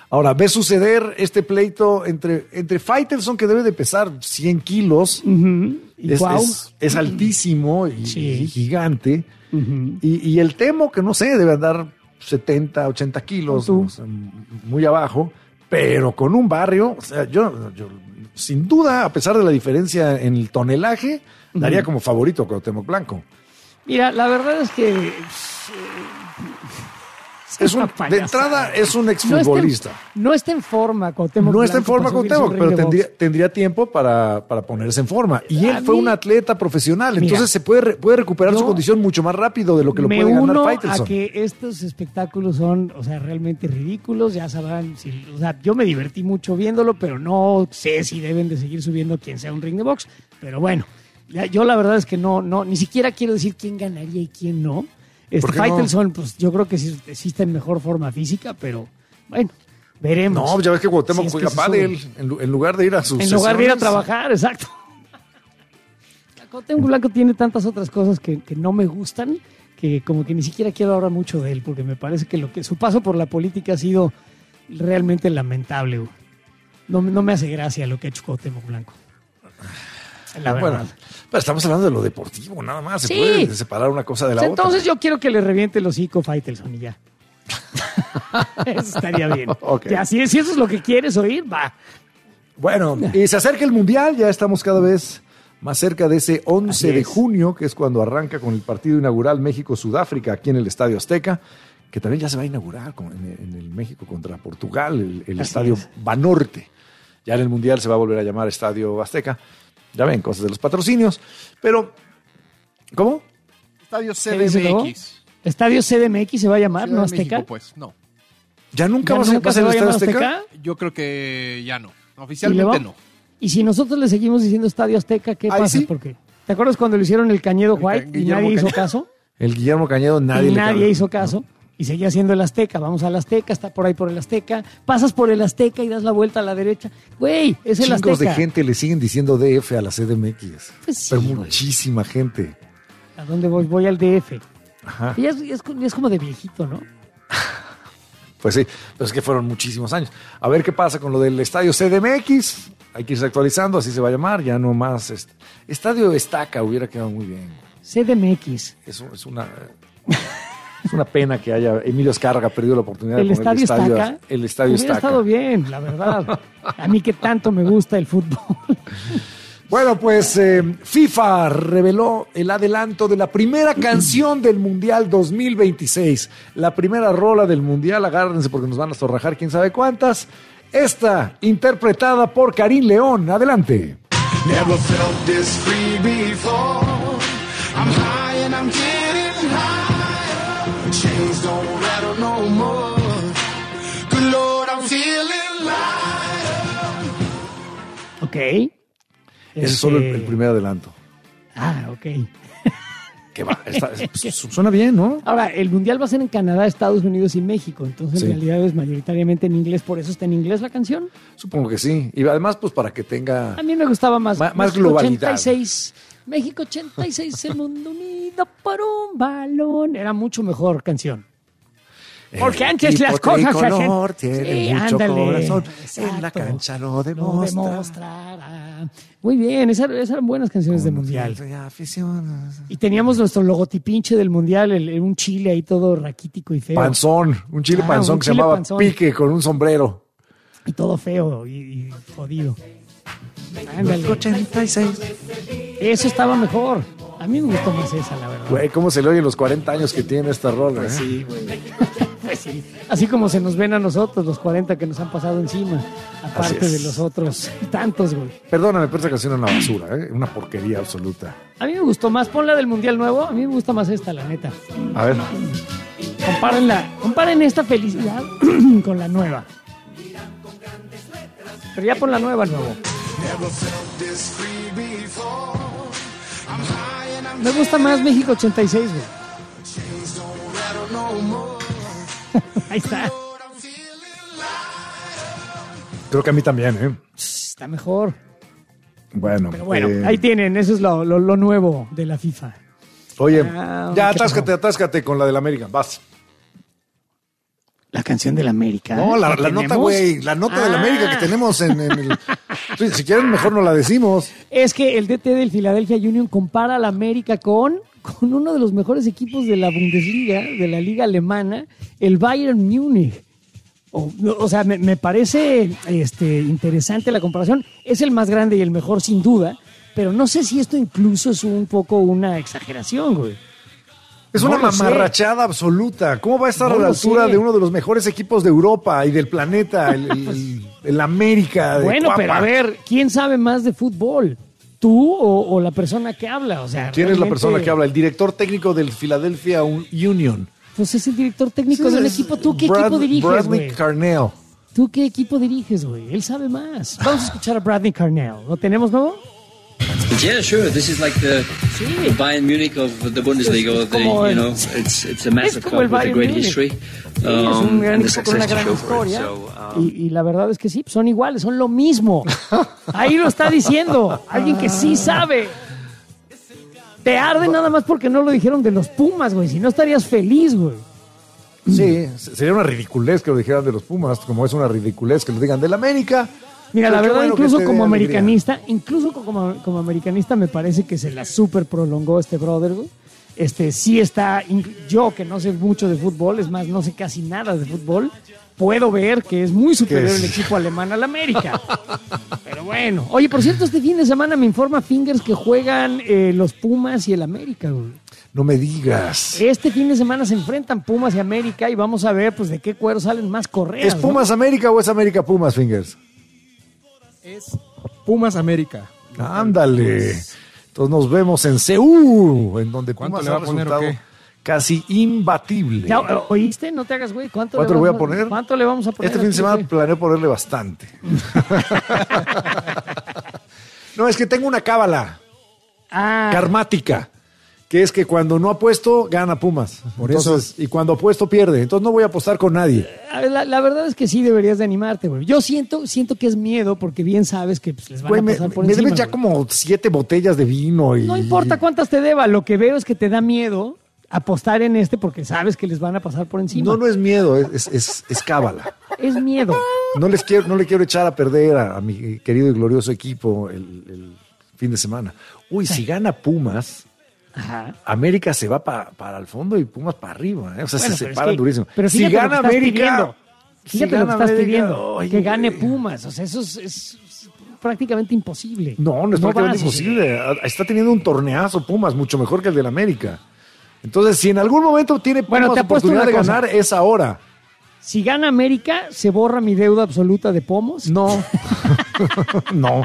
Ahora, ve suceder este pleito entre, entre Faitelson, que debe de pesar cien kilos. Uh-huh. ¿Y es, Cuau? es, es altísimo y, Sí. y gigante. Uh-huh. Y, y el Temo, que no sé, debe andar setenta, ochenta kilos, ¿Tú? o sea, muy abajo, pero con un barrio, o sea, yo, yo sin duda, a pesar de la diferencia en el tonelaje, daría Uh-huh. como favorito a Cuauhtémoc Blanco. Mira, la verdad es que... eh, Es un, una de payasada. entrada es un No está, exfutbolista. en, no está en forma Cuauhtémoc No está en Blanco forma para con subirse a un Cuauhtémoc, ring pero de box. tendría, tendría tiempo para, para ponerse en forma. Y él A fue mí- un atleta profesional, Mira, entonces se puede, re- puede recuperar yo su condición mucho más rápido de lo que lo me puede ganar uno Faitelson. a que estos espectáculos son, o sea, realmente ridículos, ya sabrán, si, o sea, yo me divertí mucho viéndolo, pero no sé si deben de seguir subiendo quien sea un ring de box, pero bueno, ya, yo la verdad es que no, no, ni siquiera quiero decir quién ganaría y quién no. Este ¿Por qué no? Faitelson, pues yo creo que sí, sí está en mejor forma física, pero bueno, veremos. No, ya ves que Cuauhtémoc Si es que juega se pádel sube. en, lu- en lugar de ir a sus En lugar de ir a sesiones. trabajar, exacto. Cuauhtémoc Blanco tiene tantas otras cosas que, que no me gustan, que como que ni siquiera quiero hablar mucho de él, porque me parece que lo que su paso por la política ha sido realmente lamentable. güey. No, no me hace gracia lo que ha hecho Cuauhtémoc Blanco. La verdad. Bueno, pero estamos hablando de lo deportivo, nada más. Se Sí. puede separar una cosa de la O sea, otra. entonces yo quiero que le reviente el hocico Faitelson y ya. Eso estaría bien. Ok. Ya, si, si eso es lo que quieres oír, va. Bueno, y se acerca el Mundial, ya estamos cada vez más cerca de ese once Así de es. junio, que es cuando arranca con el partido inaugural México-Sudáfrica aquí en el Estadio Azteca, que también ya se va a inaugurar como en, en el México contra Portugal, el, el Así Estadio es. Banorte. Ya en el Mundial se va a volver a llamar Estadio Azteca. Ya ven, cosas de los patrocinios. Pero, ¿cómo? Estadio ¿Qué dice luego? C D M X. Estadio C D M X se va a llamar, Ciudad ¿no de Azteca? México, pues, no. ¿Ya nunca ¿Ya va a ser nunca va a se ser va el a Estadio llamar Azteca? Azteca? Yo creo que ya no. ¿Y, le Oficialmente va- no. y si nosotros le seguimos diciendo Estadio Azteca, ¿qué Ahí pasa? sí. Porque, ¿te acuerdas cuando le hicieron el Cañedo El White Ca- y Guillermo nadie hizo Cañedo. caso? El Guillermo Cañedo, nadie y le nadie cabe. hizo caso. Y seguía siendo el Azteca. Vamos al Azteca, está por ahí por el Azteca. Pasas por el Azteca y das la vuelta a la derecha. Güey, es el Chingos Azteca. de gente le siguen diciendo D F a la C D M X. Pues sí, pero güey. muchísima gente. ¿A dónde voy? Voy al D F. Ajá. Y es, es, es como de viejito, ¿no? Pues sí, pero es que fueron muchísimos años. A ver qué pasa con lo del Estadio C D M X. Hay que irse actualizando, así se va a llamar. Ya no más. este, Estadio Estaca hubiera quedado muy bien. C D M X. Es, es una es una pena que haya Emilio Azcárraga perdido la oportunidad El de poner Estadio el estadio, Estaca. el estadio Hubiera Estaca. estado bien, la verdad. A mí que tanto me gusta el fútbol. Bueno, pues eh, FIFA reveló el adelanto de la primera canción del Mundial dos mil veintiséis. La primera rola del Mundial, agárrense porque nos van a zorrajar quién sabe cuántas. Esta, interpretada por Karim León. Adelante. Never felt this free before. I'm high and I'm getting higher. Chains don't rattle no more. Good Lord, I'm feeling lighter. Ok. Ese es Este- solo el, el primer adelanto. Ah, ok. Que va, está- su- suena bien, ¿no? Ahora, el Mundial va a ser en Canadá, Estados Unidos y México. Entonces, Sí. en realidad es mayoritariamente en inglés. ¿Por eso está en inglés la canción? Supongo que sí. Y además, pues para que tenga... A mí me gustaba más. Ma- más México globalidad. ochenta y seis. México ochenta y seis, el mundo unido por un balón. Era mucho mejor canción. Porque El antes las equipo cosas se hacían- tricolor tiene Sí, mucho ándale, corazón. exacto. En la cancha lo Lo demuestra. demostrará. Muy bien, esas, esas eran buenas canciones de Mundial. Y teníamos nuestro logotipinche del Mundial, el- el- un chile ahí todo raquítico y feo. Panzón, un chile Ah, panzón un que se chile llamaba panzón. Pique con un sombrero. Y todo feo y, y jodido. Ándale. ochenta y seis. Eso estaba mejor. A mí me gustó más esa, la verdad. Güey, ¿cómo se le oye los cuarenta años que tiene esta rola? Pues eh? sí, güey. Pues sí. Así como se nos ven a nosotros, los cuarenta que nos han pasado encima. Aparte es. de los otros tantos, güey. Perdóname, pero esta canción es una basura, ¿eh? Una porquería absoluta. A mí me gustó más. Pon la del Mundial Nuevo. A mí me gusta más esta, la neta. A ver. Compárenla. Comparen esta felicidad con la nueva. Pero ya pon la nueva, nuevo. Never felt this free before. I'm high and I'm Me gusta más México ochenta y seis, güey. chains don't rattle no more. Ahí está. Creo que a mí también, ¿eh? Está mejor. Bueno. Pero bueno, eh, ahí tienen. Eso es lo, lo, lo nuevo de la FIFA. Oye, Ah, ya ¿qué atáscate, atáscate con la del América. Vas. La canción del América. No, la, la nota, güey, la nota ah. del América que tenemos en, en el... Si quieren, mejor no la decimos. Es que el D T del Philadelphia Union compara a la América con, con uno de los mejores equipos de la Bundesliga, de la liga alemana, el Bayern Múnich. O, o sea, me, me parece este, interesante la comparación. Es el más grande y el mejor, sin duda, pero no sé si esto incluso es un poco una exageración, güey. Es no una mamarrachada absoluta. ¿Cómo va a estar no a la altura sé. de uno de los mejores equipos de Europa y del planeta, el, el, el, el América? De bueno, Cuapa? Pero a ver, ¿quién sabe más de fútbol? ¿Tú o, o la persona que habla? O sea, ¿quién realmente... es la persona que habla? El director técnico del Philadelphia Union. Pues es el director técnico sí, del equipo. ¿Tú qué Brad, equipo diriges, Bradley güey? Carnell. ¿Tú qué equipo diriges, güey? Él sabe más. Vamos a escuchar a Bradley Carnell. ¿Lo tenemos, no? Yeah, sure. This is like the, the Bayern Munich of the Bundesliga, or the, you know, it's it's a massive club with a great history. Sí, es un gran equipo con una gran historia. So, um... y, y la verdad es que sí, son iguales, son lo mismo. Ahí lo está diciendo alguien que sí sabe. Te arde nada más porque no lo dijeron de los Pumas, güey. Si no estarías feliz, güey. Sí, sería una ridiculez que lo dijeran de los Pumas, como es una ridiculez que lo digan del América. Mira, la verdad, bueno incluso como americanista, alegría. incluso como, como americanista me parece que se la súper prolongó este brother, güey. Este, sí está, yo que no sé mucho de fútbol, es más, no sé casi nada de fútbol, puedo ver que es muy superior el equipo alemán al América. Pero bueno. Oye, por cierto, este fin de semana me informa Fingers que juegan eh, los Pumas y el América, güey. No me digas. Este fin de semana se enfrentan Pumas y América y vamos a ver pues de qué cuero salen más correas. ¿Es Pumas ¿no? América o es América Pumas, Fingers? Es Pumas América. Ándale. Entonces nos vemos en Seúl, en donde Pumas le va ha a poner resultado o qué? casi imbatible. ¿Ya, ¿Oíste? No te hagas, güey. ¿Cuánto, ¿Cuánto le, le voy a poner? ¿Cuánto le vamos a poner? Este fin de semana güey? planeo ponerle bastante. No, es que tengo una cábala ah. karmática, que es que cuando no apuesto, gana Pumas. Por Entonces, eso. Y cuando apuesto, pierde. Entonces no voy a apostar con nadie. La, la verdad es que sí deberías de animarte, güey. Yo siento, siento que es miedo porque bien sabes que pues, les van güey, a pasar me, por me encima. Me debes ya güey. como siete botellas de vino. Y... No importa cuántas te deba. Lo que veo es que te da miedo apostar en este porque sabes que les van a pasar por encima. No, no es miedo, es, es, es cábala. Es miedo. No les quiero, no le quiero echar a perder a, a mi querido y glorioso equipo el, el fin de semana. Uy, sí. Si gana Pumas... Ajá. América se va pa, para el fondo y Pumas para arriba, ¿eh? O sea, bueno, se separan es que, durísimo. Pero si gana América, pidiendo, fíjate si lo que estás América, pidiendo, oye, que gane Pumas, o sea, eso es, es prácticamente imposible. No, no es no prácticamente imposible. Está teniendo un torneazo Pumas, mucho mejor que el del América. Entonces, si en algún momento tiene Pumas bueno, te oportunidad de ganar, es ahora. Si gana América, ¿se borra mi deuda absoluta de pomos? No. No.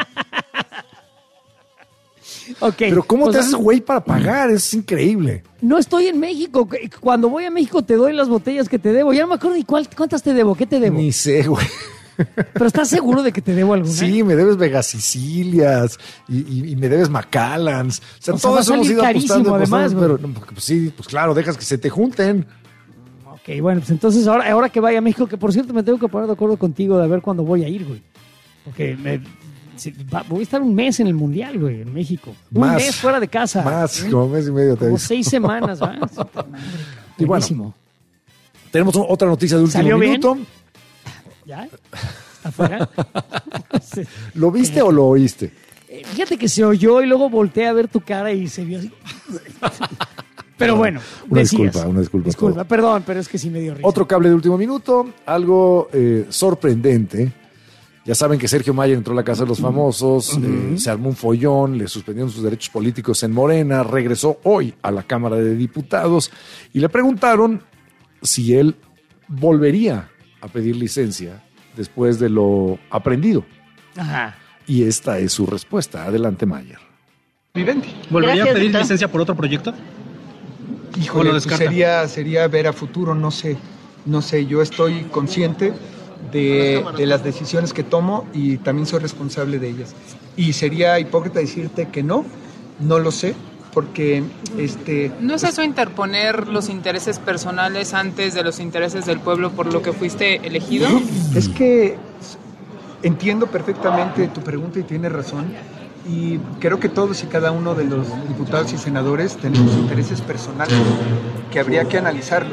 Okay, pero ¿cómo pues, te haces güey para pagar? Es increíble. No estoy en México. Cuando voy a México te doy las botellas que te debo. Ya no me acuerdo ni cuál, cuántas te debo. ¿Qué te debo? Ni sé, güey. ¿Pero estás seguro de que te debo alguna? Sí, me debes Vegas Sicilias y, y, y me debes Macallans. O sea, o sea todos hemos ido apostando. Además, pero no, pues sí, pues claro, dejas que se te junten. Ok, bueno, pues entonces ahora, ahora que vaya a México, que por cierto me tengo que poner de acuerdo contigo de ver cuándo voy a ir, güey. Porque me... voy a estar un mes en el Mundial, güey, en México. Más, un mes fuera de casa. Más, ¿eh? Como mes y medio. Te como aviso. seis semanas, ¿va? Y bueno, tenemos otra noticia de último ¿Salió minuto. Bien? ¿Ya? ¿Afuera? Sí. ¿Lo viste o lo oíste? Eh, fíjate que se oyó y luego volteé a ver tu cara y se vio así. Pero bueno, una decías. disculpa, una disculpa. Disculpa, todo. Perdón, pero es que sí me dio risa. Otro cable de último minuto, algo eh, sorprendente. Ya saben que Sergio Mayer entró a la Casa de los Famosos, uh-huh. eh, se armó un follón, le suspendieron sus derechos políticos en Morena, regresó hoy a la Cámara de Diputados y le preguntaron si él volvería a pedir licencia después de lo aprendido. Ajá. Y esta es su respuesta. Adelante, Mayer. Vivente. ¿Volvería Gracias, a pedir doctor. licencia por otro proyecto? Híjole, pues sería, sería ver a futuro, no sé. No sé, yo estoy consciente De, de las decisiones que tomo y también soy responsable de ellas. Y sería hipócrita decirte que no, no lo sé, porque este... ¿No es eso interponer los intereses personales antes de los intereses del pueblo por lo que fuiste elegido? Es que entiendo perfectamente tu pregunta y tienes razón. Y creo que todos y cada uno de los diputados y senadores tenemos intereses personales que habría que analizarlos.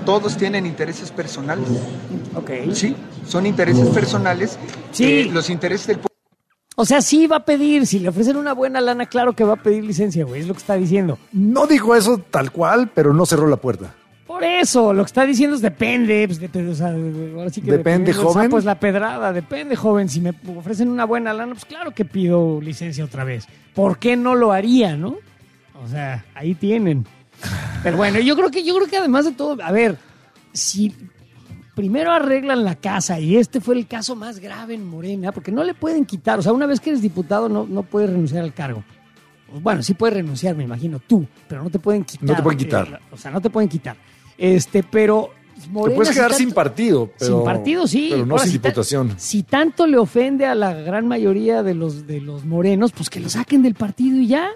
todos tienen intereses personales. Ok. Sí, son intereses personales. Sí. Eh, los intereses del pueblo. O sea, sí va a pedir, si le ofrecen una buena lana, claro que va a pedir licencia, güey, es lo que está diciendo. No dijo eso tal cual, pero no cerró la puerta. Por eso, lo que está diciendo es depende, pues depende, o sea, ahora sí que depende, joven. Pues la pedrada, depende, joven. Si me ofrecen una buena lana, pues claro que pido licencia otra vez. ¿Por qué no lo haría, no? O sea, ahí tienen. Pero bueno, yo creo que, yo creo que además de todo, a ver, si primero arreglan la casa, y este fue el caso más grave en Morena, porque no le pueden quitar, o sea, una vez que eres diputado no, no puedes renunciar al cargo. Bueno, sí puedes renunciar, me imagino, tú, pero no te pueden quitar. No te pueden quitar. Eh, o sea, no te pueden quitar. Este, pero Morena, te puedes quedar si tanto, sin partido, pero, sin partido, sí, pero no ahora, sin si diputación. Ta, si tanto le ofende a la gran mayoría de los, de los morenos, pues que lo saquen del partido y ya.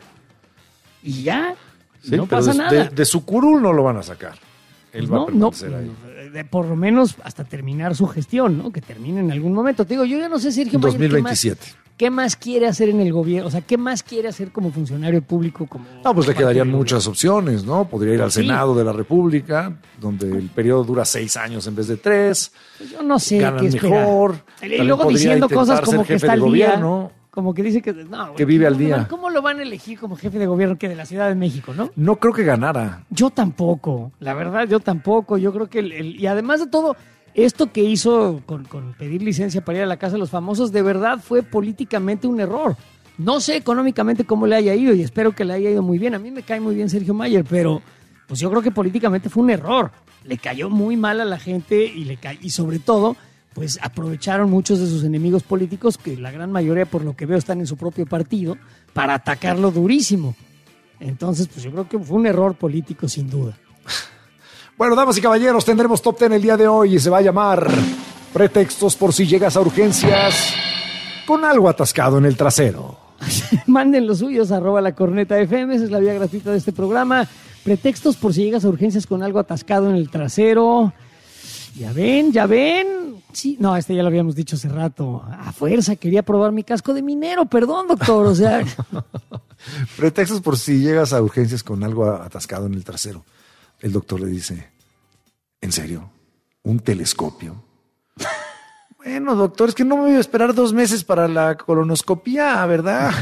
Y ya. Sí, no pero pasa de, nada. De, de su curul no lo van a sacar. Él va no, a permanecer no, ahí. De, por lo menos hasta terminar su gestión, ¿no? Que termine en algún momento. Te digo, yo ya no sé, Sergio Mayer, dos mil veintisiete. ¿qué más, ¿qué más quiere hacer en el gobierno? O sea, ¿qué más quiere hacer como funcionario público? Como no, pues le quedarían muchas opciones, ¿no? Podría ir pues al sí. Senado de la República, donde el periodo dura seis años en vez de tres. Pues yo no sé ganan qué esperar. mejor. Y luego diciendo cosas como que está al día. Como que dice que... No, que vive al día. Van, ¿Cómo lo van a elegir como jefe de gobierno que de la Ciudad de México, no? No creo que ganara. Yo tampoco. La verdad, yo tampoco. Yo creo que... El, el, y además de todo, esto que hizo con, con pedir licencia para ir a la Casa de los Famosos, de verdad fue políticamente un error. No sé económicamente cómo le haya ido y espero que le haya ido muy bien. A mí me cae muy bien Sergio Mayer, pero pues yo creo que políticamente fue un error. Le cayó muy mal a la gente y, le ca... y sobre todo... pues aprovecharon muchos de sus enemigos políticos, que la gran mayoría, por lo que veo, están en su propio partido, para atacarlo durísimo. Entonces, pues yo creo que fue un error político, sin duda. Bueno, damas y caballeros, tendremos Top Ten el día de hoy y se va a llamar Pretextos por si llegas a urgencias con algo atascado en el trasero. Manden los suyos, arroba la corneta F M, esa es la vía gratuita de este programa. Pretextos por si llegas a urgencias con algo atascado en el trasero. Ya ven, ya ven. Sí, no, este ya lo habíamos dicho hace rato. A fuerza, quería probar mi casco de minero, perdón, doctor. O sea. Pretextos por si llegas a urgencias con algo atascado en el trasero. El doctor le dice, ¿en serio? ¿Un telescopio? Bueno, doctor, es que no me voy a esperar dos meses para la colonoscopía, ¿verdad?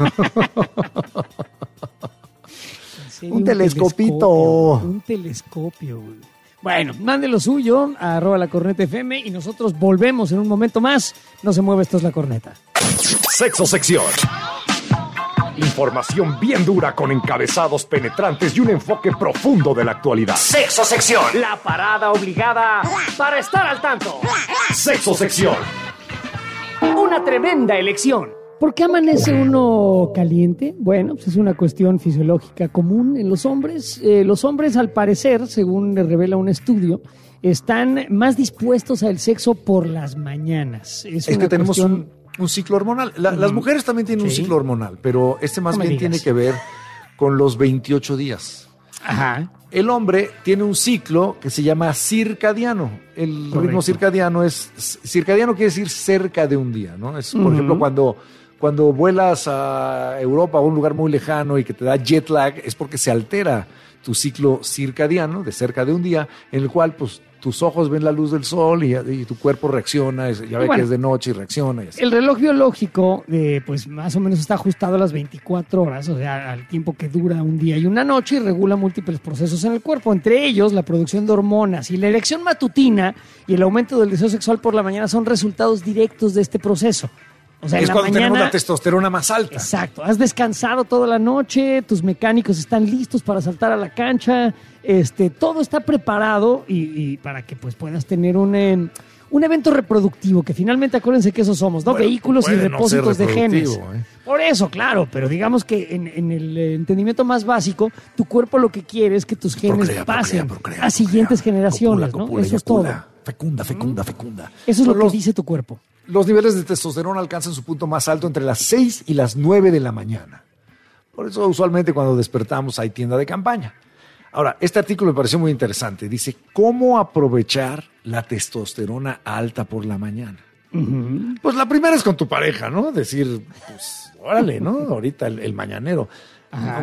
Un, un telescopito. Telescopio, un telescopio, güey. Bueno, mande lo suyo, a arroba la corneta F M y nosotros volvemos en un momento más. No se mueve, esto es la corneta. Sexo sección. Información bien dura con encabezados penetrantes y un enfoque profundo de la actualidad. Sexo sección. La parada obligada para estar al tanto. Sexo sección. Una tremenda elección. ¿Por qué amanece uno caliente? Bueno, pues es una cuestión fisiológica común en los hombres. Eh, los hombres, al parecer, según le revela un estudio, están más dispuestos al sexo por las mañanas. Es, es una que tenemos cuestión... un, un ciclo hormonal. La, uh-huh. Las mujeres también tienen sí. un ciclo hormonal, pero este más no bien tiene que ver con los veintiocho días. Ajá. El hombre tiene un ciclo que se llama circadiano. El Correcto. ritmo circadiano es... Circadiano quiere decir cerca de un día, ¿no? Es, por uh-huh. ejemplo, cuando... Cuando vuelas a Europa o a un lugar muy lejano y que te da jet lag, es porque se altera tu ciclo circadiano de cerca de un día, en el cual pues tus ojos ven la luz del sol y, y tu cuerpo reacciona, ya ve bueno, que es de noche y reacciona. Y así. El reloj biológico, eh, pues más o menos está ajustado a las veinticuatro horas, o sea, al tiempo que dura un día y una noche, y regula múltiples procesos en el cuerpo, entre ellos la producción de hormonas, y la erección matutina y el aumento del deseo sexual por la mañana son resultados directos de este proceso. O sea, es en la cuando mañana, tenemos la testosterona más alta. Exacto. Has descansado toda la noche, tus mecánicos están listos para saltar a la cancha, este, todo está preparado y, y para que pues puedas tener un, eh, un evento reproductivo, que finalmente acuérdense que eso somos, ¿no? Bueno, Vehículos y repósitos no de genes. ¿eh? Por eso, claro, pero digamos que en, en el entendimiento más básico, tu cuerpo lo que quiere es que tus genes procrea, pasen procrea, procrea, a siguientes procrea, generaciones, copula, ¿no? Copula, eso es todo. Fecunda, fecunda, fecunda. Eso es lo los, que dice tu cuerpo. Los niveles de testosterona alcanzan su punto más alto entre las seis y las nueve de la mañana. Por eso usualmente cuando despertamos hay tienda de campaña. Ahora, este artículo me pareció muy interesante. Dice, ¿cómo aprovechar la testosterona alta por la mañana? Uh-huh. Pues la primera es con tu pareja, ¿no? Decir, pues, órale, ¿no? Ahorita el, el mañanero. Ajá. Aunque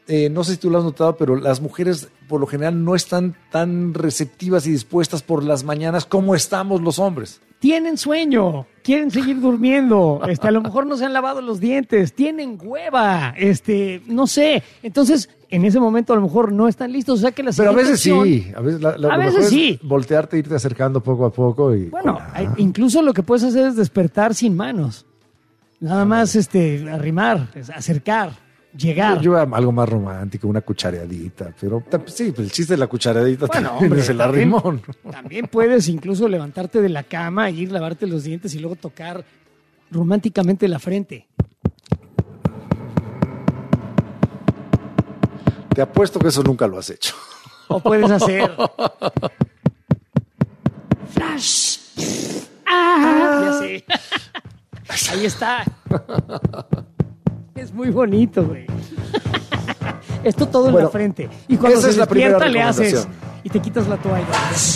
eh, no sé si tú lo has notado, pero las mujeres por lo general no están tan receptivas y dispuestas por las mañanas como estamos los hombres. Tienen sueño, quieren seguir durmiendo, este, a lo mejor no se han lavado los dientes, tienen hueva, este, no sé. Entonces, en ese momento a lo mejor no están listos, o sea que la Pero a veces acción, sí, a veces, la, la, a lo veces mejor es sí. voltearte, irte acercando poco a poco y Bueno, hay, incluso lo que puedes hacer es despertar sin manos. Nada más este, arrimar, acercar, llegar. Yo, yo algo más romántico, una cuchareadita, pero sí, pues el chiste de la cuchareadita bueno, también hombre, es el también, arrimón. También puedes incluso levantarte de la cama, ir, lavarte los dientes y luego tocar románticamente la frente. Te apuesto que eso nunca lo has hecho. O puedes hacer flash. Ah, ya sé. Ahí está. Es muy bonito, güey. Esto todo Bueno, en la frente. Y cuando esa se es la primera despierta le haces recomendación. y te quitas la toalla.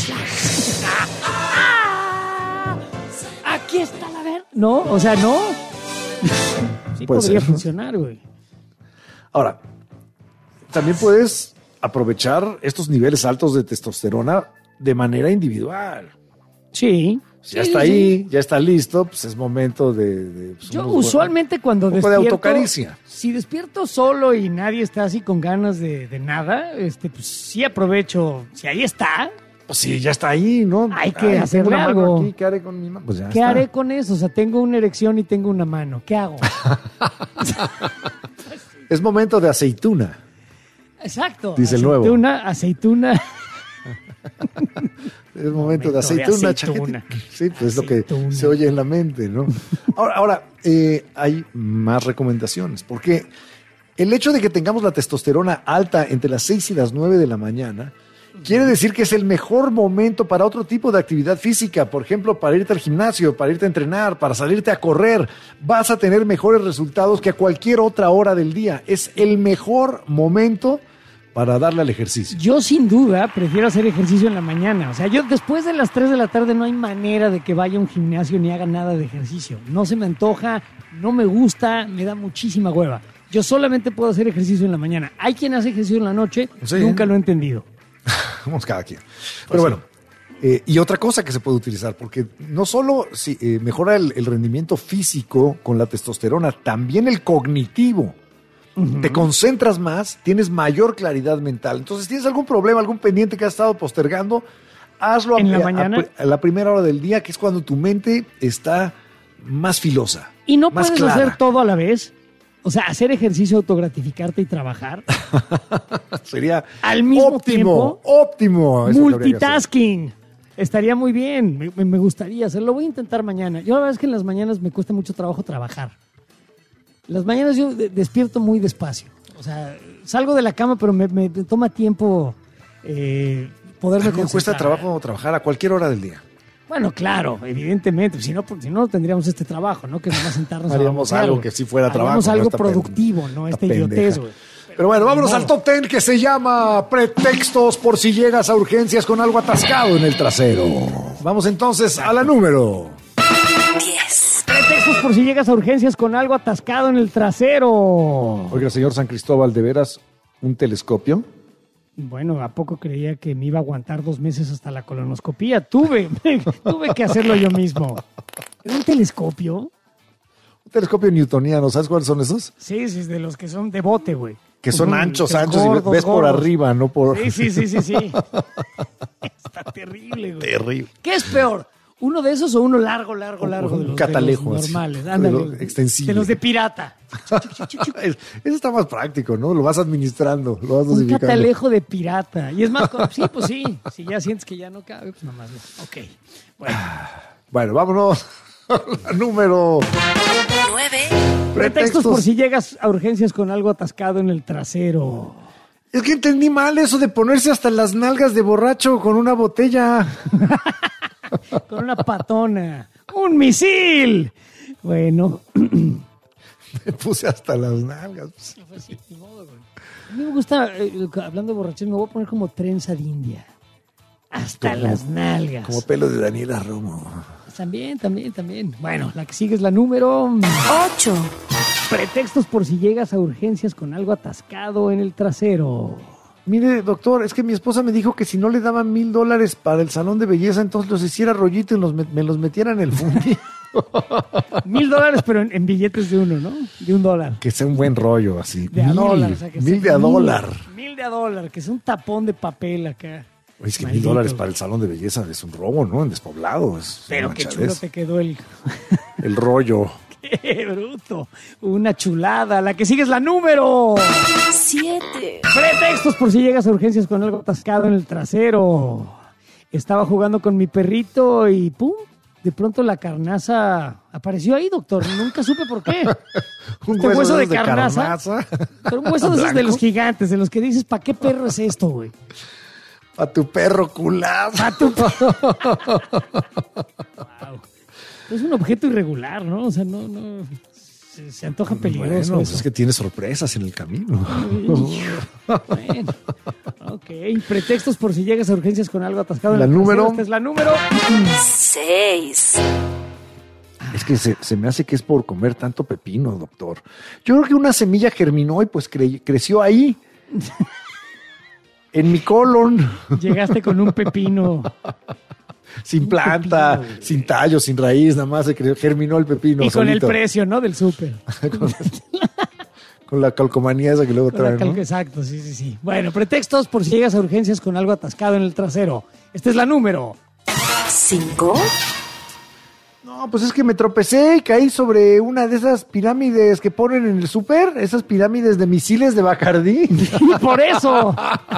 Aquí está la ver. No, o sea, no. Sí Puede podría ser. funcionar, güey. Ahora, también puedes aprovechar estos niveles altos de testosterona de manera individual. Sí. Ya sí, está sí, ahí, ya está listo, pues es momento de... de pues, Yo unos- usualmente cuando un poco de despierto... autocaricia. Si despierto solo y nadie está así con ganas de, de nada, este, pues sí aprovecho. Si ahí está, Pues sí, ya está ahí, ¿no? hay que Ay, hacerle tengo una mano algo. aquí, ¿qué haré con mi mano? Pues ya ¿Qué está. haré con eso? O sea, tengo una erección y tengo una mano. ¿Qué hago? Es momento de aceituna. Exacto. Dice el nuevo. Aceituna, aceituna. Es momento de Momento de aceituna, aceituna. chaqueta. Sí, pues es lo Aceituna. que se oye en la mente, ¿no? Ahora, ahora eh, hay más recomendaciones, porque el hecho de que tengamos la testosterona alta entre las seis y las nueve de la mañana quiere decir que es el mejor momento para otro tipo de actividad física, por ejemplo, para irte al gimnasio, para irte a entrenar, para salirte a correr. Vas a tener mejores resultados que a cualquier otra hora del día. Es el mejor momento para darle al ejercicio. Yo sin duda prefiero hacer ejercicio en la mañana. O sea, yo después de las tres de la tarde no hay manera de que vaya a un gimnasio ni haga nada de ejercicio. No se me antoja, no me gusta, me da muchísima hueva. Yo solamente puedo hacer ejercicio en la mañana. Hay quien hace ejercicio en la noche, Sí. nunca lo he entendido. Vamos cada quien. Pero bueno, eh, y otra cosa que se puede utilizar, porque no solo si, eh, mejora el, el rendimiento físico con la testosterona, también el cognitivo. Uh-huh. Te concentras más, tienes mayor claridad mental. Entonces, si tienes algún problema, algún pendiente que has estado postergando, hazlo ¿En a, la a- mañana? a, a la primera hora del día, que es cuando tu mente está más filosa. ¿Y no más puedes clara. hacer todo a la vez? O sea, hacer ejercicio, autogratificarte y trabajar. Sería Al mismo óptimo, tiempo, óptimo. Eso es lo que habría que hacer. multitasking. Estaría muy bien. Me, me gustaría hacerlo. Lo voy a intentar mañana. Yo la verdad es que en las mañanas me cuesta mucho trabajo trabajar. Las mañanas yo de- despierto muy despacio. O sea, salgo de la cama, pero me, me toma tiempo eh, poderme A mí me cuesta concentrar. trabajo trabajar a cualquier hora del día. Bueno, claro, evidentemente. Si no, pues, si no, no tendríamos este trabajo, ¿no? Que nomás sentarnos a Haríamos babosear, algo güey. que sí fuera trabajo. Haríamos no algo esta pen- productivo, no esta este idiotez, pendeja. güey. Pero bueno, vámonos ni al modo. top ten que se llama Pretextos por si llegas a urgencias con algo atascado en el trasero. Vamos entonces a la número diez. Pretextos por si llegas a urgencias con algo atascado en el trasero. Oiga, señor San Cristóbal, ¿de veras un telescopio? Bueno, ¿a poco creía que me iba a aguantar dos meses hasta la colonoscopía? Tuve, tuve que hacerlo yo mismo. ¿Era un telescopio? Un telescopio newtoniano, ¿sabes cuáles son esos? Sí, sí, de los que son de bote, güey. Que son Ujú, anchos, que son anchos, y gordos, ves por gordos. arriba, no por... Sí, sí, sí, sí, sí. Está terrible, güey. Terrible. ¿Qué es peor? ¿Uno de esos o uno largo, largo, largo de Un los, catalejo de los así, normales? de Ándale, los extensibles. de los de pirata. Eso está más práctico, ¿no? Lo vas administrando, lo vas Un dosificando. catalejo de pirata. Y es más, co- sí, pues sí. Si ya sientes que ya no cabe, pues nomás. no. Ok. Bueno. Bueno, vámonos a la número... nueve. Pretextos por si llegas a urgencias con algo atascado en el trasero. Es que entendí mal eso de ponerse hasta las nalgas de borracho con una botella. Con una patona. ¡Un misil! Bueno. Me puse hasta las nalgas. Pues ni modo, güey. A mí me gusta, eh, hablando de borrachos, me voy a poner como trenza de India. Hasta Como- las nalgas. Como pelo de Daniela Romo. También, también, también. Bueno, la que sigue es la número ocho. Pretextos por si llegas a urgencias con algo atascado en el trasero. Mire, doctor, es que mi esposa me dijo que si no le daban mil dólares para el salón de belleza, entonces los hiciera rollito y los me, me los metiera en el fundi. Mil dólares, pero en, en billetes de uno, ¿no? De un dólar. Que sea un buen rollo, así. De mil, a dólar. O sea, que mil sea de a mil, dólar. Mil de a dólar, que es un tapón de papel acá. Oye, es que Maldito. mil dólares para el salón de belleza es un robo, ¿no? En Despoblado. Es Pero qué chulo te quedó el... el rollo. ¡Qué bruto! Una chulada. La que sigue es la número siete. Pretextos por si llegas a urgencias con algo atascado en el trasero. Estaba jugando con mi perrito y ¡pum! De pronto la carnaza apareció ahí, doctor. Nunca supe por qué. un este hueso, hueso de, de carnaza. carnaza. Pero un hueso de esos de los gigantes, de los que dices, ¿para qué perro es esto, güey? Para tu perro culado. Para tu perro. Wow. Es un objeto irregular, ¿no? O sea, no, no. Se, se antoja peligroso. Bueno, pues eso. es que tiene sorpresas en el camino. Bueno, ok. Pretextos por si llegas a urgencias con algo atascado. La en el número. trasero. Esta es la número seis. Es que se, se me hace que es por comer tanto pepino, doctor. Yo creo que una semilla germinó y pues cre- creció ahí. En mi colon. Llegaste con un pepino. Sin un planta, pepino, sin tallo, sin raíz, nada más se creó, germinó el pepino. Y con solito. el precio, ¿no? Del súper. con, con la calcomanía esa que luego Con la traen, cal- ¿no? Exacto, sí, sí, sí. Bueno, pretextos por si llegas a urgencias con algo atascado en el trasero. Esta es la número cinco. No, pues es que me tropecé y caí sobre una de esas pirámides que ponen en el súper, esas pirámides de misiles de Bacardí. Y por eso.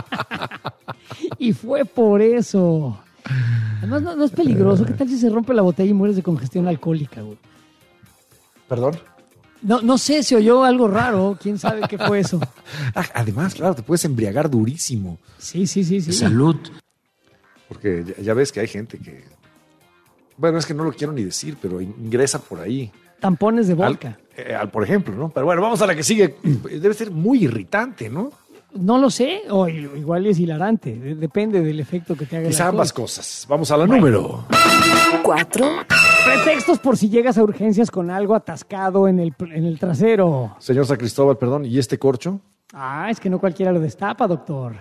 Y fue por eso. Además, no, no es peligroso. ¿Qué tal si se rompe la botella y mueres de congestión alcohólica, güey? ¿Perdón? No, no sé, se oyó algo raro. ¿Quién sabe qué fue eso? Ah, además, claro, te puedes embriagar durísimo. Sí, sí, sí, sí. Salud. Porque ya, ya ves que hay gente que... Bueno, es que no lo quiero ni decir, pero ingresa por ahí. Tampones de vodka. Al, eh, al, por ejemplo, ¿no? Pero bueno, vamos a la que sigue. Debe ser muy irritante, ¿no? No lo sé, o igual es hilarante. De- depende del efecto que te haga el Quizá alcohol. ambas cosas. Vamos a la número. cuatro. Pretextos por si llegas a urgencias con algo atascado en el, en el trasero. Señor San Cristóbal, perdón, ¿y este corcho? Ah, es que no cualquiera lo destapa, doctor.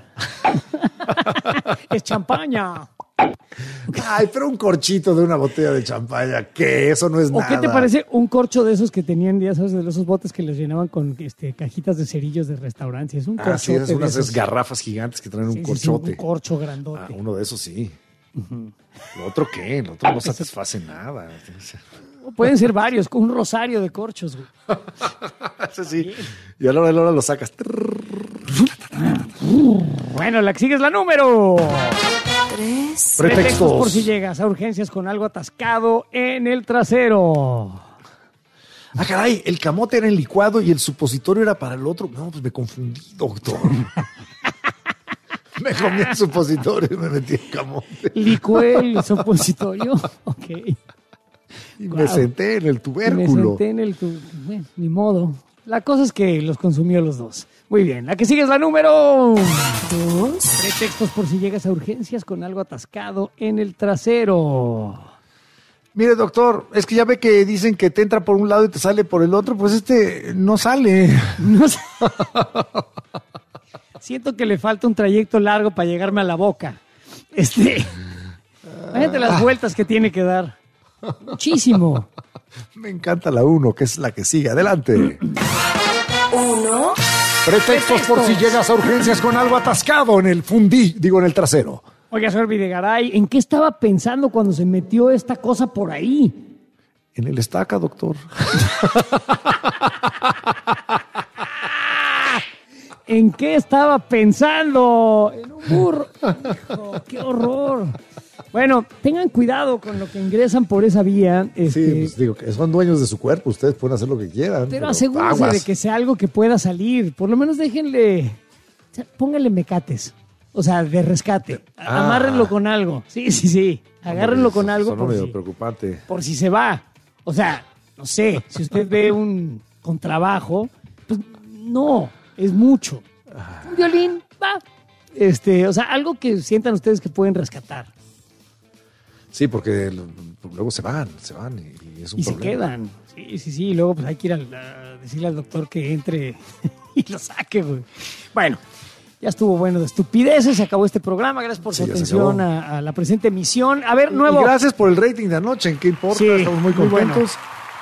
Es champaña. Ay, pero un corchito de una botella de champaña, que eso no es ¿O nada. qué te parece un corcho de esos que tenían, ya sabes, de esos botes que los llenaban con este, cajitas de cerillos de restaurantes? Es un Ah, corchote sí, es de unas esos. garrafas gigantes que traen Sí, un sí, sí, corchote. un corcho grandote. Ah, uno de esos sí. ¿Lo otro qué? Lo otro no satisface nada. Pueden ser varios, con un rosario de corchos, güey. Eso sí. Y a la hora de la hora lo sacas. Bueno, la que sigue es la número tres. Pretextos por si llegas a urgencias con algo atascado en el trasero. Ah, caray, el camote era el licuado y el supositorio era para el otro. No, pues me confundí, doctor. Me comí el supositorio y me metí el camote. Licué el supositorio. Ok. Y Wow. me senté en el Me tubérculo. senté en el... tu- Bueno, ni modo. La cosa es que los consumió los dos. Muy bien. La que sigue es la número dos. Pretextos por si llegas a urgencias con algo atascado en el trasero. Mire, doctor, es que ya ve que dicen que te entra por un lado y te sale por el otro. Pues este no sale. No sé. Siento que le falta un trayecto largo para llegarme a la boca. Este... Imagínate las vueltas que tiene que dar. Muchísimo. Me encanta la uno, que es la que sigue. Adelante. uno. Pretextos por si llegas a urgencias con algo atascado en el fundí, digo en el trasero. Oiga, señor Videgaray, ¿en qué estaba pensando cuando se metió esta cosa por ahí? En el estaca, doctor. ¿En qué estaba pensando? En un burro. Hijo, ¡qué horror! Bueno, tengan cuidado con lo que ingresan por esa vía. Este, Sí, pues digo que son dueños de su cuerpo, ustedes pueden hacer lo que quieran. pero asegúrense aguas. de que sea algo que pueda salir. Por lo menos déjenle, o sea, pónganle mecates. O sea, de rescate. Ah. Amárrenlo con algo. Sí, sí, sí. Agárrenlo Hombre, con son- algo son por medio si, preocupante. por si se va. O sea, no sé, si usted ve un contrabajo, pues no, es mucho. Un violín, va. Este, o sea, algo que sientan ustedes que pueden rescatar. Sí, porque luego se van, se van y, y es un y problema. se quedan. Sí, sí, sí. Y luego pues hay que ir al- a decirle al doctor que entre y lo saque, güey. Bueno, ya estuvo bueno de estupideces. Se acabó este programa. Gracias por Sí, su ya se atención acabó. a, a la presente emisión. A ver, nuevo. Y gracias por el rating de anoche. ¿En qué importa? Sí, Estamos muy muy bueno. contentos.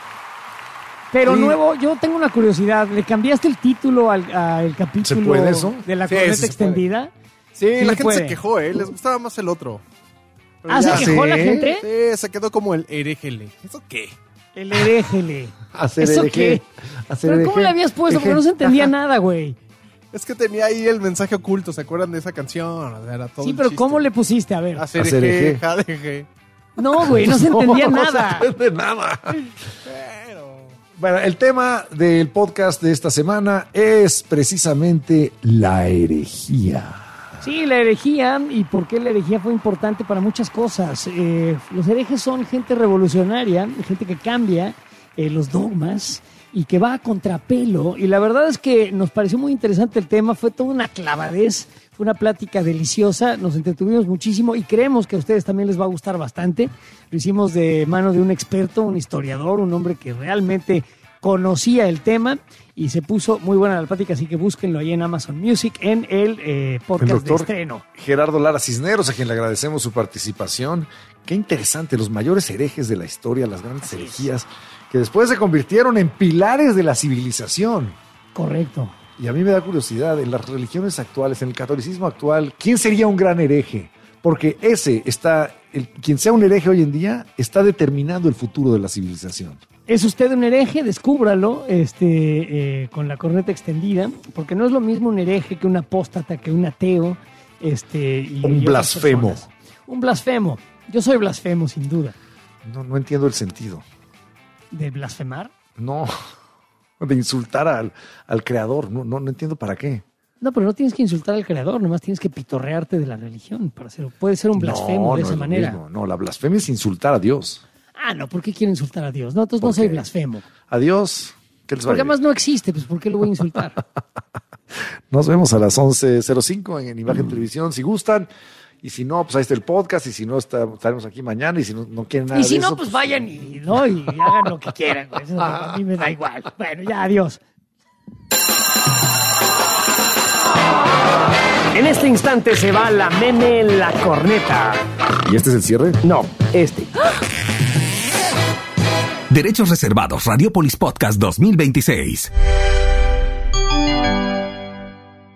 Pero Sí. nuevo, yo tengo una curiosidad. ¿Le cambiaste el título al, al capítulo ¿Se puede eso? de la Sí, corneta sí se extendida? Sí, Sí la se gente puede. se quejó, ¿eh? Les gustaba más el otro. Pero ¿Ah, ya- se quejó la ¿Sí? gente? Sí, se quedó como el heréjele. ¿Eso qué? El heréjele. Hacer ¿Eso hereje. qué? Hacer ¿Pero cómo hereje. le habías puesto? Porque no se entendía nada, güey. Es que tenía ahí el mensaje oculto, ¿se acuerdan de esa canción? O sea, era todo Sí, el pero chiste. ¿cómo le pusiste? A ver. Hacer Hacer eje, eje. jadeje. No, güey, no se entendía No nada. se entiende nada. Pero... Bueno, el tema del podcast de esta semana es precisamente la herejía. Sí, la herejía y por qué la herejía fue importante para muchas cosas. Eh, los herejes son gente revolucionaria, gente que cambia eh, los dogmas y que va a contrapelo. Y la verdad es que nos pareció muy interesante el tema, fue toda una clavadez, fue una plática deliciosa, nos entretuvimos muchísimo y creemos que a ustedes también les va a gustar bastante. Lo hicimos de mano de un experto, un historiador, un hombre que realmente conocía el tema y se puso muy buena la plática, así que búsquenlo ahí en Amazon Music en el eh, El podcast de doctor estreno. Gerardo Lara Cisneros, a quien le agradecemos su participación. Qué interesante, los mayores herejes de la historia, las grandes herejías, que después se convirtieron en pilares de la civilización. Correcto. Y a mí me da curiosidad, en las religiones actuales, en el catolicismo actual, ¿quién sería un gran hereje? Porque ese está, el, quien sea un hereje hoy en día, está determinando el futuro de la civilización. ¿Es usted un hereje? Descúbralo este, eh, con la corneta extendida, porque no es lo mismo un hereje que un apóstata, que un ateo. Este, y, Un y otras blasfemo. personas. Un blasfemo. Yo soy blasfemo, sin duda. No, no entiendo el sentido. ¿De blasfemar? No, de insultar al, al creador. No, no, no entiendo para qué. No, pero no tienes que insultar al creador, nomás tienes que pitorrearte de la religión. Para ser, puede ser un blasfemo No, de no esa es lo manera. mismo. No, la blasfemia es insultar a Dios. Ah, no, ¿por qué quiero insultar a Dios? No, entonces no ¿Por soy qué? blasfemo. A Dios, ¿qué les va a Porque ir? además no existe, pues ¿por qué lo voy a insultar? Nos vemos a las once cero cinco en, en Imagen Televisión, si gustan. Y si no, pues ahí está el podcast. Y si no, está- estaremos aquí mañana. Y si no, no quieren nada Y si de no, eso, pues vayan y, ¿no? y hagan lo que quieran. Güey. Eso a mí me da igual. Bueno, ya, adiós. En este instante se va la meme la corneta. ¿Y este es el cierre? No, este. Derechos reservados, Radiopolis Podcast dos mil veintiséis.